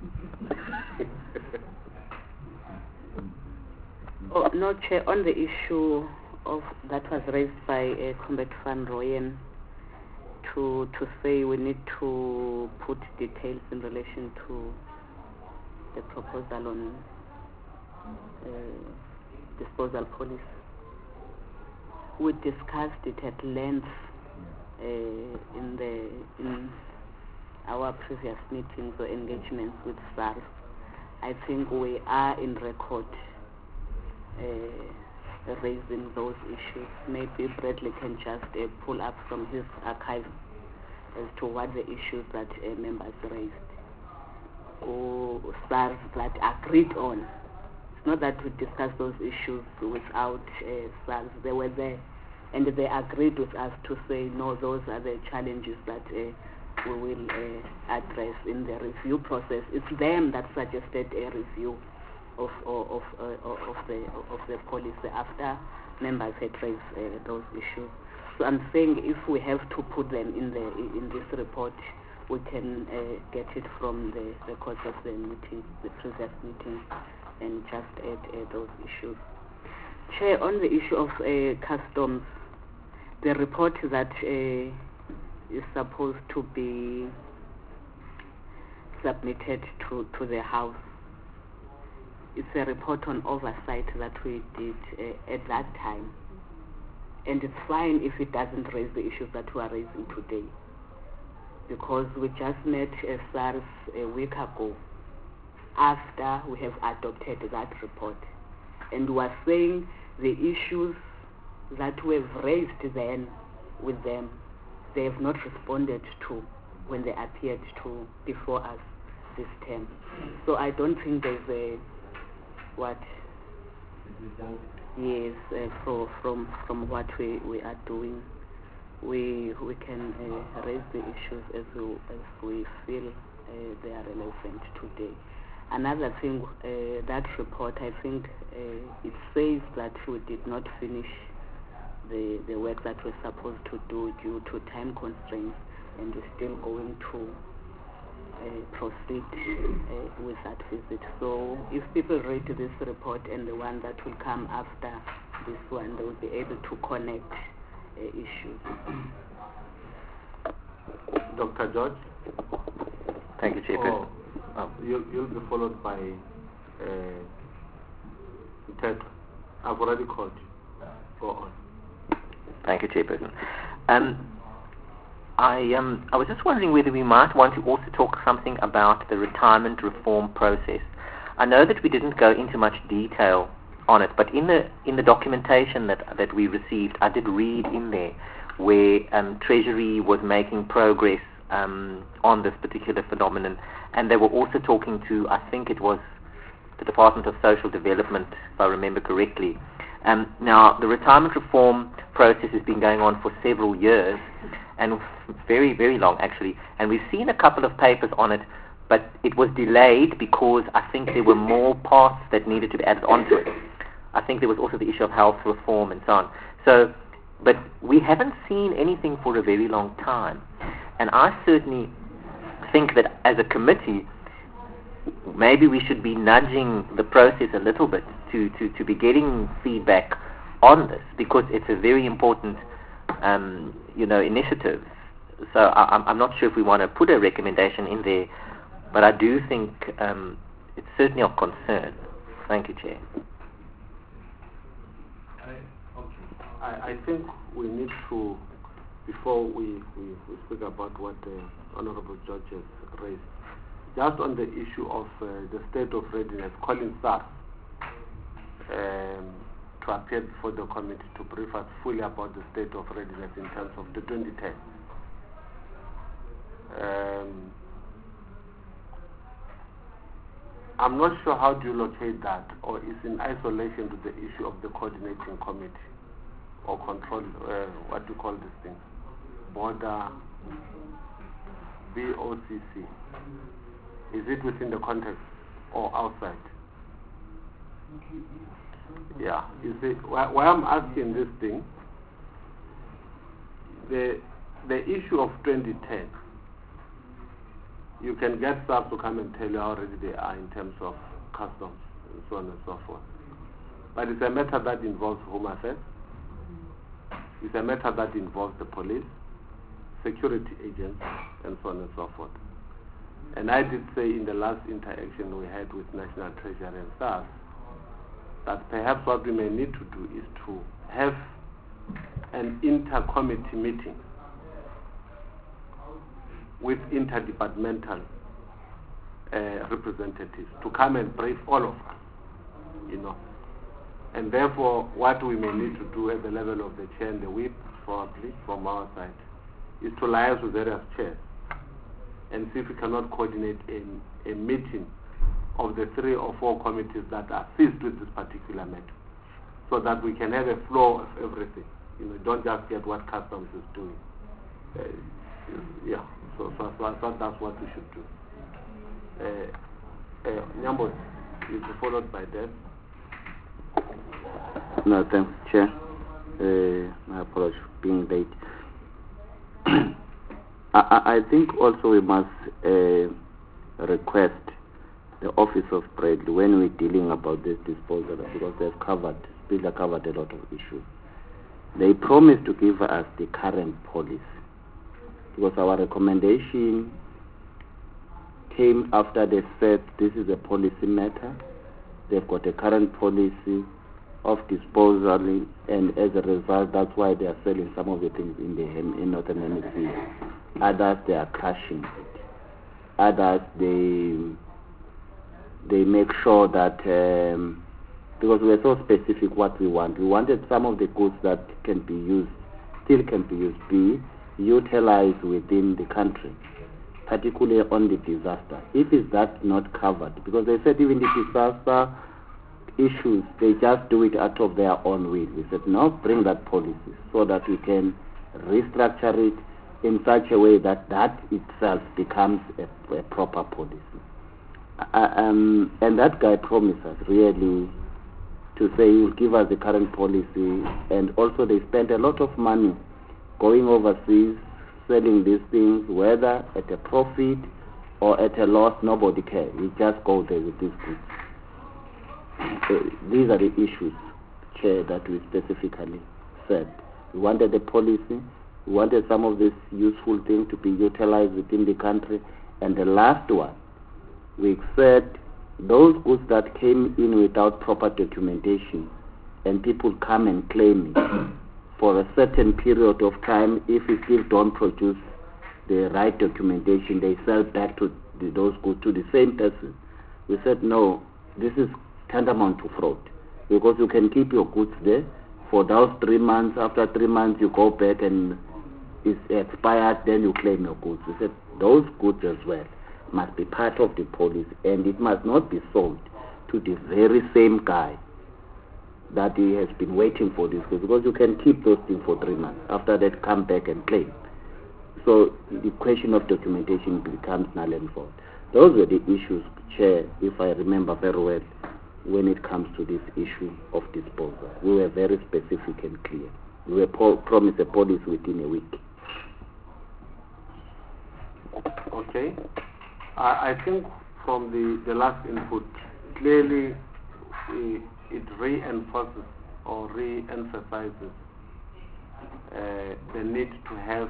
No, Chair, on the issue of that was raised by Comrade Van Rooyen to say we need to put details in relation to the proposal on disposal policy. We discussed it at length in our previous meetings or engagements with SARS. I think we are in record raising those issues. Maybe Bradley can just pull up from his archive as to what the issues that members raised or SARS that agreed on. It's not that we discussed those issues without SARS. They were there and they agreed with us to say, no, those are the challenges that we will address in the review process. It's them that suggested a review of the policy after members had raised those issues. So I'm saying if we have to put them in this report, we can get it from the records of the meeting, the previous meeting, and just add those issues. Chair, on the issue of customs, the report that is supposed to be submitted to the House, it's a report on oversight that we did at that time. And it's fine if it doesn't raise the issues that we are raising today, because we just met SARS a week ago after we have adopted that report. And we are saying the issues that we have raised then with them, they have not responded to when they appeared to before us this term. So I don't think there's a yes, from what we are doing, we can raise the issues as we feel they are relevant today. Another thing, that report, I think it says that we did not finish the work that we're supposed to do due to time constraints, and we're still going to proceed with that visit. So if people read this report and the one that will come after this one, they will be able to connect issues.
Dr. George?
Thank you, Chairperson.
You'll be followed by Ted. I've already called you. Go on.
Thank you, Chairperson. I was just wondering whether we might want to also talk something about the retirement reform process. I know that we didn't go into much detail on it, but in the documentation that we received, I did read in there where Treasury was making progress on this particular phenomenon, and they were also talking to, I think it was the Department of Social Development, if I remember correctly. Now, the retirement reform process has been going on for several years, and very, very long actually, and we've seen a couple of papers on it, but it was delayed because I think there were more parts that needed to be added onto it. I think there was also the issue of health reform and so on. So, but we haven't seen anything for a very long time, and I certainly think that as a committee, maybe we should be nudging the process a little bit to be getting feedback on this, because it's a very important initiative. So I'm not sure if we want to put a recommendation in there, but I do think it's certainly of concern. Thank you, Chair.
I think we need to, before we speak about what the Honorable Judge has raised, just on the issue of the state of readiness, calling SARS to appear before the committee to brief us fully about the state of readiness in terms of the 2010. I'm not sure how do you locate that, or is in isolation to the issue of the coordinating committee or control, what do you call this thing? Border, BOCC. Is it within the context or outside? Yeah, you see, why I'm asking this thing, the issue of 2010, you can get staff to come and tell you how ready they are in terms of customs and so on and so forth. But it's a matter that involves Home Affairs. It's a matter that involves the police, security agents, and so on and so forth. And I did say in the last interaction we had with National Treasury and SARS that perhaps what we may need to do is to have an inter-committee meeting with interdepartmental representatives to come and brief all of us, And therefore, what we may need to do at the level of the chair and the whip, probably from our side, is to liaise with various chairs and see if we cannot coordinate a meeting of the 3 or 4 committees that are seized with this particular matter, so that we can have a flow of everything. Don't just get what customs is doing. So I thought that's what we should do. Nyambo is followed by Deb.
No, thanks, Chair. My apologies for being late. I think also we must request the Office of Bradley, when we're dealing about this disposal, because they've covered a lot of issues. They promised to give us the current policy, because our recommendation came after they said this is a policy matter. They've got a current policy of disposal, and as a result, that's why they are selling some of the things in Northern Hemisphere. Others, they are crushing it. Others, they make sure that, because we are so specific what we want. We wanted some of the goods that can be used, still can be used, be utilized within the country, particularly on the disaster. If is that not covered, because they said even the disaster issues, they just do it out of their own will. We said, no, bring that policy so that we can restructure it in such a way that that itself becomes a proper policy. And that guy promised us really to say he will give us the current policy, and also they spent a lot of money going overseas, selling these things, whether at a profit or at a loss, nobody cares. We just go there with these goods. These are the issues, Chair, that we specifically said. We wanted a policy, we wanted some of these useful things to be utilized within the country, and the last one, we said those goods that came in without proper documentation and people come and claim it for a certain period of time, if we still don't produce the right documentation, they sell back to those goods to the same person. We said, no, this is tantamount to fraud, because you can keep your goods there for those 3 months. After 3 months you go back and it's expired, then you claim your goods. We said those goods as well must be part of the policy, and it must not be sold to the very same guy that he has been waiting for this goods, because you can keep those things for 3 months. After that, come back and claim. So the question of documentation becomes null and void. Those were the issues, Chair, if I remember very well, when it comes to this issue of disposal. We were very specific and clear. We were promised a policy within a week.
Okay. I think from the last input, clearly it reinforces or re-emphasizes the need to have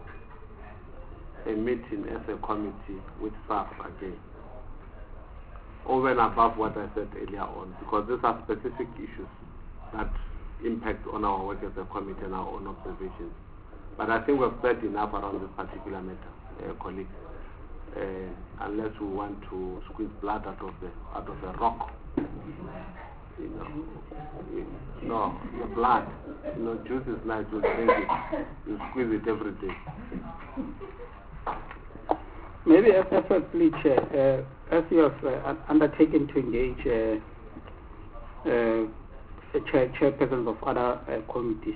a meeting as a committee with SARS again, over and above what I said earlier on, because these are specific issues that impact on our work as a committee and our own observations. But I think we've said enough around this particular matter, colleagues. Unless we want to squeeze blood out of the rock, no, the blood, juice is nice, you drink it, you squeeze it every day.
Maybe as a Chair, as you have undertaken to engage chairpersons of other committees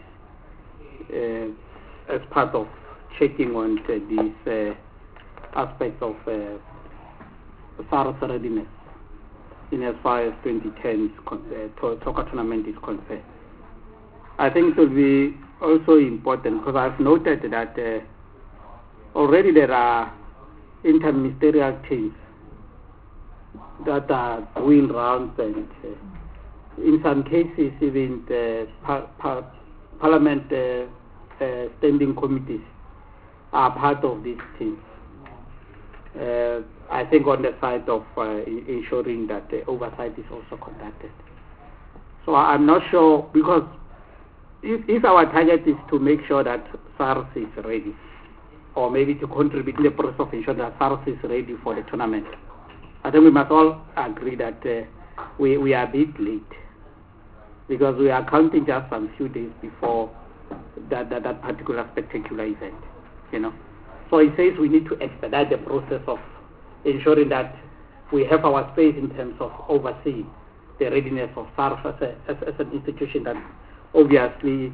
as part of checking on these aspects of SARS readiness in as far as 2010 soccer tournament is concerned. I think it will be also important, because I've noted that already there are interministerial teams that are doing rounds, and in some cases even the parliament standing committees are part of these teams. I think on the side of ensuring that the oversight is also conducted. So I'm not sure, because if our target is to make sure that SARS is ready, or maybe to contribute in the process of ensuring that SARS is ready for the tournament, I think we must all agree that we are a bit late, because we are counting just some few days before that particular spectacular event, So it says we need to expedite the process of ensuring that we have our space in terms of overseeing the readiness of SARS as an institution that obviously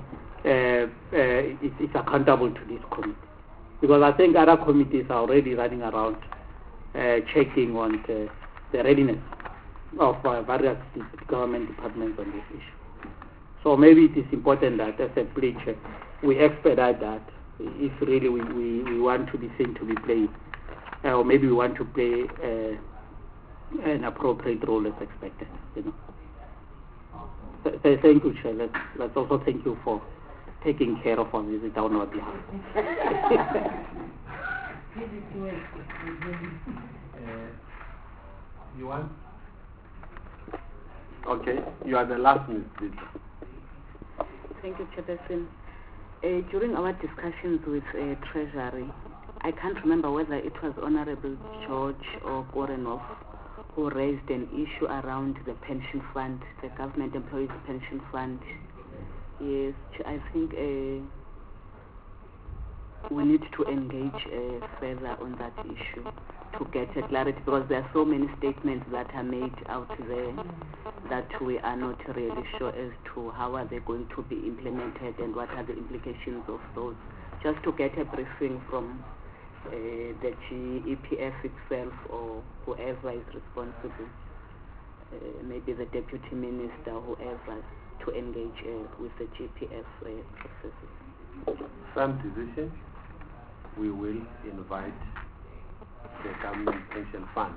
is accountable to this committee. Because I think other committees are already running around checking on the readiness of various government departments on this issue. So maybe it is important that as a pledge we expedite that, if really we want to be seen to be playing, or maybe we want to play an appropriate role as expected. Thank you, Chair. Let's also thank you for taking care of our visit on our behalf.
You want? Okay, you are the last Ms. Peter.
Thank you, Chairperson. During our discussions with Treasury, I can't remember whether it was Honorable George or Gorenov who raised an issue around the pension fund, the government employees pension fund. Yes, I think we need to engage further on that issue to get a clarity, because there are so many statements that are made out there that we are not really sure as to how are they going to be implemented and what are the implications of those. Just to get a briefing from the GEPF itself or whoever is responsible, maybe the deputy minister, whoever, to engage with the GEPF processes.
Some decision, we will invite the government pension fund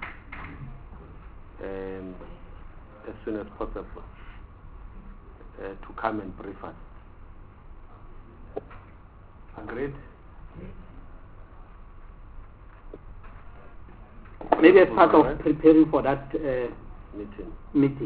as soon as possible to come and brief us. Agreed?
Maybe as part of preparing for that meeting.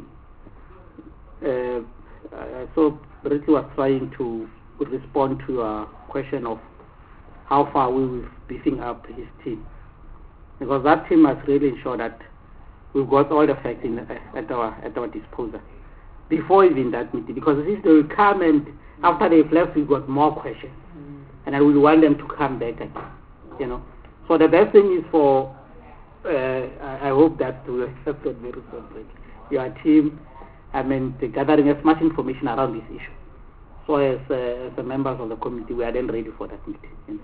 So Brittany was trying to respond to your question of how far we will beefing up his team, because that team must really ensure that we've got all the facts at our disposal before even that meeting, because if they will come and after they've left we've got more questions, and I will want them to come back again, So the best thing is for I hope that we accept that very soon. Your team, the gathering as much information around this issue. So as the members of the committee, we are then ready for that meeting.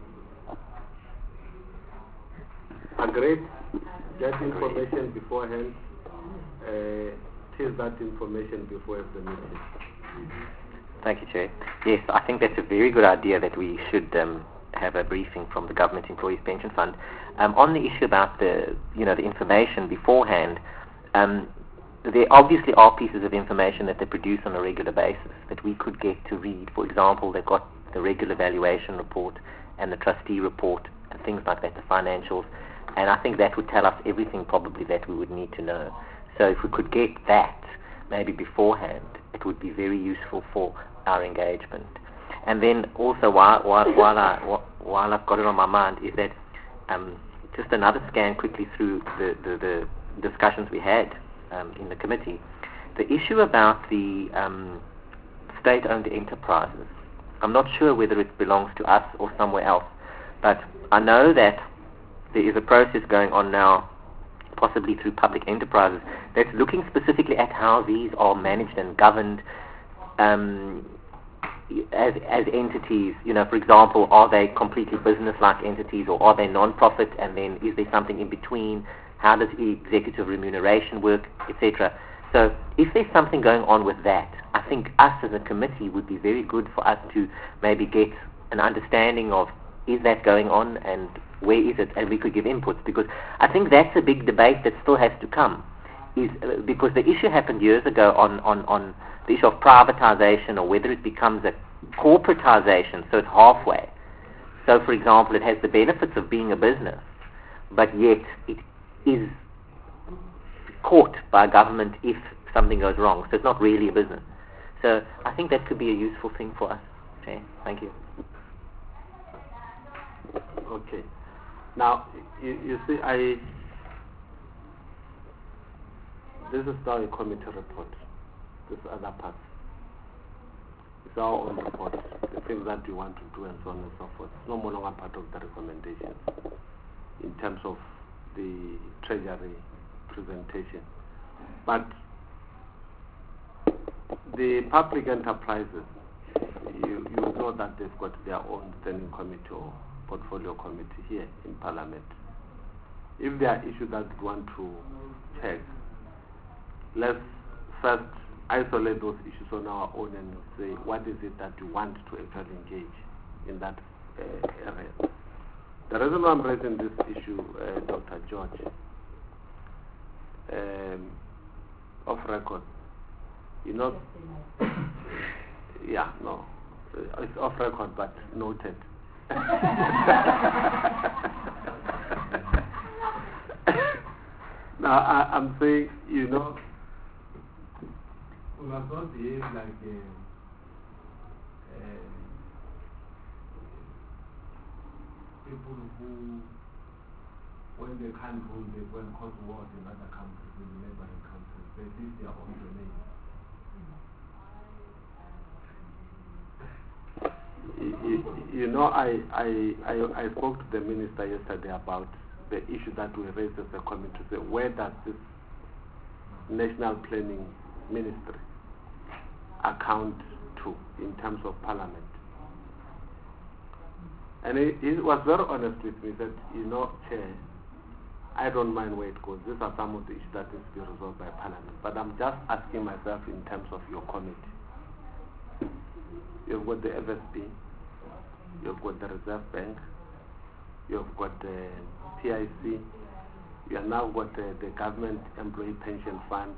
Agreed. Get information beforehand. Test that information before the meeting.
Thank you, Chair. Yes, I think that's a very good idea that we should have a briefing from the Government Employees Pension Fund. On the issue about the information beforehand, there obviously are pieces of information that they produce on a regular basis that we could get to read. For example, they've got the regular valuation report and the trustee report and things like that, the financials, and I think that would tell us everything probably that we would need to know. So if we could get that maybe beforehand, it would be very useful for our engagement. And then also, while I've got it on my mind, is that just another scan quickly through the discussions we had in the committee, the issue about the state-owned enterprises. I'm not sure whether it belongs to us or somewhere else, but I know that there is a process going on now, possibly through public enterprises, that's looking specifically at how these are managed and governed as entities. For example, are they completely business-like entities, or are they non-profit, and then is there something in between? How does executive remuneration work, etc.? So if there's something going on with that, I think us as a committee would be very good for us to maybe get an understanding of, is that going on and where is it, and we could give inputs, because I think that's a big debate that still has to come, because the issue happened years ago on the issue of privatization, or whether it becomes a corporatization, so it's halfway. So for example, it has the benefits of being a business, but yet it is caught by government if something goes wrong, so it's not really a business. So I think that could be a useful thing for us. Okay, thank you.
Okay. Now, you see, this is now a committee report. This other part. It's our own report, the things that we want to do and so on and so forth. It's no more longer part of the recommendations in terms of the Treasury presentation. But the public enterprises, you know that they've got their own standing committee or portfolio committee here in Parliament. If there are issues that we want to check, let's first isolate those issues on our own and say what is it that we want to actually engage in that area. The reason why I'm raising this issue, Dr. George, off record, yeah, no, it's off record but noted. Now I'm saying,
we must not behave like people who when they can't rule, they go and cause wars in other countries, in the neighboring countries. They leave their own domain.
You know, I spoke to the minister yesterday about the issue that we raised as a committee to say, where does this National Planning Ministry account to in terms of Parliament? And he was very honest with me. He said, you know, Chair, I don't mind where it goes. These are some of the issues that needs to be resolved by Parliament. But I'm just asking myself in terms of your committee. You've got the FSB, you've got the Reserve Bank, you've got the PIC, you have now got the Government Employee Pension Fund,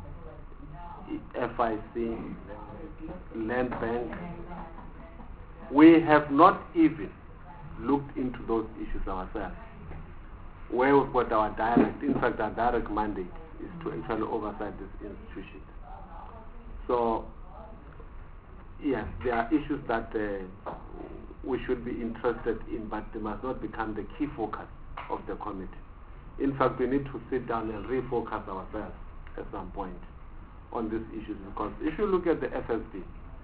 FIC, Land Bank. We have not even looked into those issues ourselves. Where we've got our direct, in fact our direct mandate is to actually oversight these institutions. So, yes, there are issues that we should be interested in, but they must not become the key focus of the committee. In fact, we need to sit down and refocus ourselves at some point on these issues, because if you look at the FSB,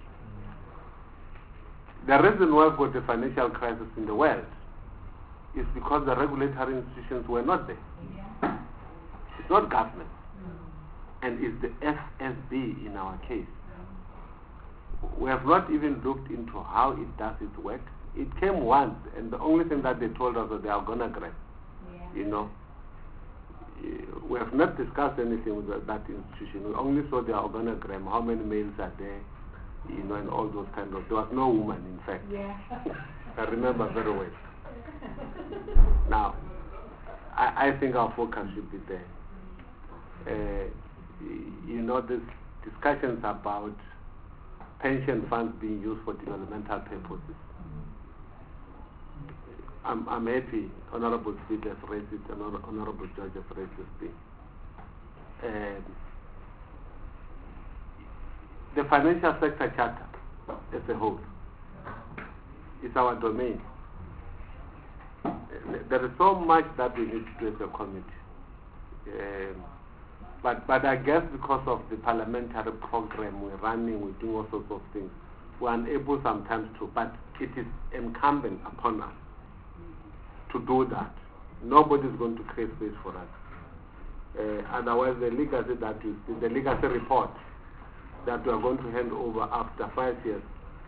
the reason why we've got the financial crisis in the world is because the regulatory institutions were not there. It's not government, and it's the FSB in our case. We have not even looked into how it does its work. It came once, and the only thing that they told us was they are gonna grant. You know, we have not discussed anything with that institution. We only saw the organogram, how many males are there, you know, and all those kind of. There was no woman, in fact. Yeah. I remember very well. Now, I think our focus should be there. You know, these discussions about pension funds being used for developmental purposes. I'm happy Honorable Speaker has raised it and Honorable Judge has raised this thing. The financial sector charter as a whole is our domain. There is so much that we need to do as a committee. But I guess because of the parliamentary program we're running, we're doing all sorts of things, we're unable sometimes to, but it is incumbent upon us to do that. Nobody's going to create space for us. Otherwise, the legacy that you see, the legacy report that we are going to hand over after 5 years,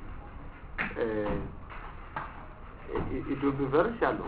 it will be very shallow.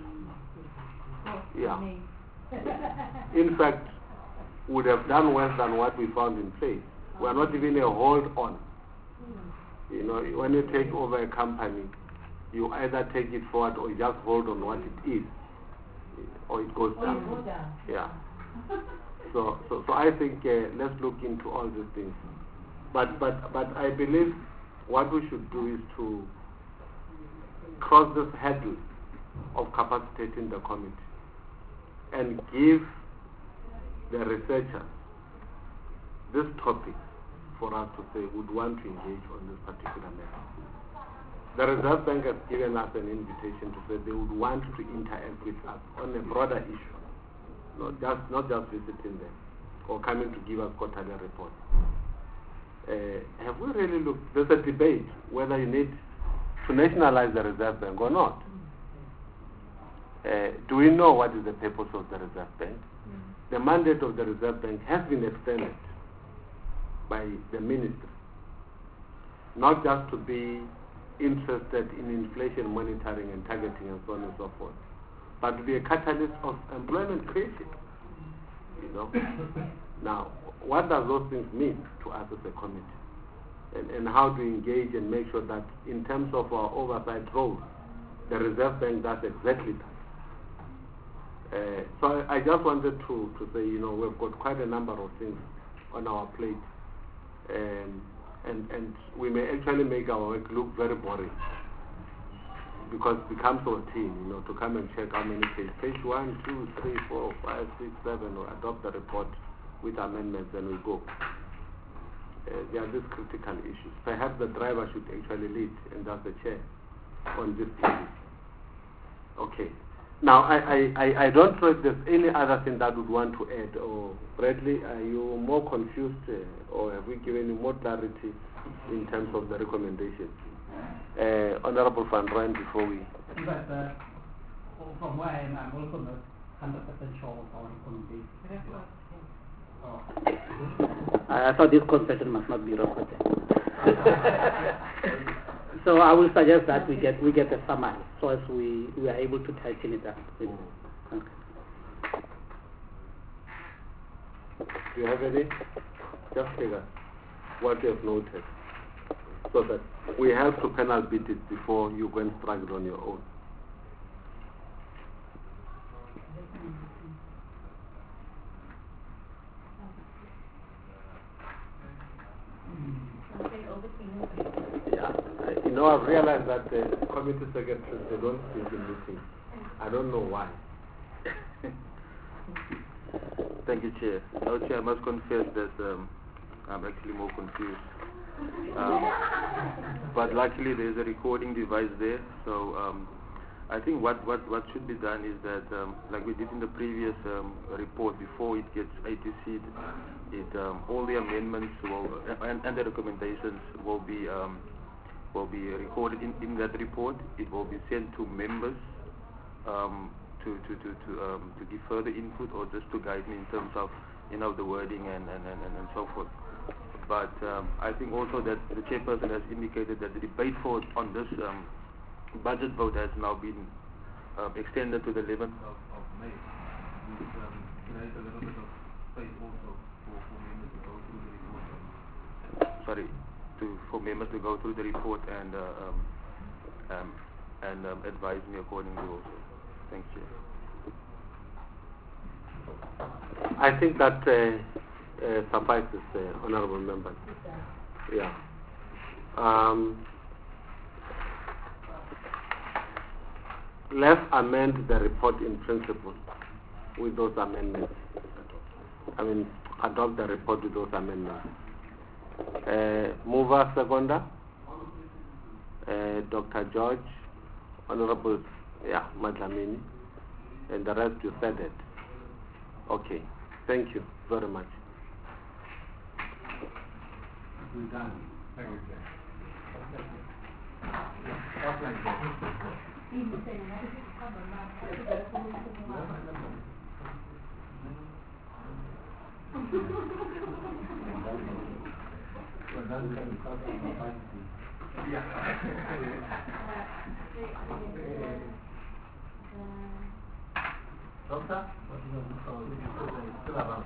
Yeah. In fact, would have done worse than what we found in place. We are not even a hold on. You know, when you take over a company, you either take it forward or you just hold on what it is, or it goes down. Yeah. So I think let's look into all these things. But I believe what we should do is to cross this hurdle of capacitating the committee and give the researchers this topic for us to say would want to engage on this particular matter. The Reserve Bank has given us an invitation to say they would want to interact with us on a broader issue, not just visiting them or coming to give us quarterly reports. Have we really looked? There's a debate whether you need to nationalize the Reserve Bank or not. Do we know what is the purpose of the Reserve Bank? The mandate of the Reserve Bank has been extended by the ministry, not just to be interested in inflation monitoring and targeting and so on and so forth, but to be a catalyst of employment creation. You know. Now, what does those things mean to us as a committee? And how do we engage and make sure that in terms of our oversight role, the Reserve Bank does exactly that? So I just wanted to say, you know, we've got quite a number of things on our plate, and we may actually make our work look very boring because it becomes routine, you know, to come and check how many pages, page 1, 2, 3, 4, 5, 6, 7, or adopt the report with amendments and we go. There are these critical issues. Perhaps the driver should actually lead and that's the chair on this issue. Okay. Now, I don't know if there's any other thing that would want to add. Or Bradley, are you more confused, or have we given you more clarity in terms of the recommendation? Honorable Van Rijn, before we...
But from where I am, I'm also not 100% sure of our recommendation. I thought this confession must not be recorded. So I will suggest that we get a summary so as we are able to tighten it up. Okay.
Do you have any? Just figure what you have noted, so that we have to panel beat it before you go and struggle on your own. Yeah, I've realized that the committee secretaries, they don't speak in meetings. I don't know why.
Thank you, Chair. Now, Chair, I must confess that I'm actually more confused. But luckily, there is a recording device there. So I think what should be done is that, like we did in the previous report, before it gets ATC'd, all the amendments and the recommendations will be recorded in that report. It will be sent to members to give further input, or just to guide me in terms of the wording and so forth. But I think also that the chairperson has indicated that the debate on this budget vote has now been extended to the 11th of May, which creates a little bit of space also for members to go through the report. For members to go through the report and advise me accordingly also. Thank you.
I think that suffices, honourable members. Yeah. Let's amend the report in principle with those amendments. Adopt the report with those amendments. Mover seconder, Dr. George, Honorable Madlamini, and the rest you said it. Okay, thank you very much.
We're done. Thank you, Chair. Doctor? Still around.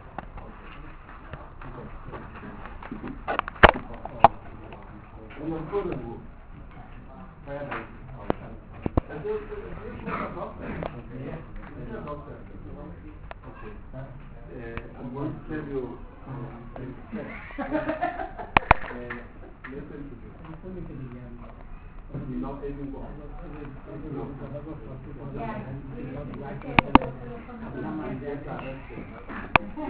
I'm going to tell you listen to this. You're not able to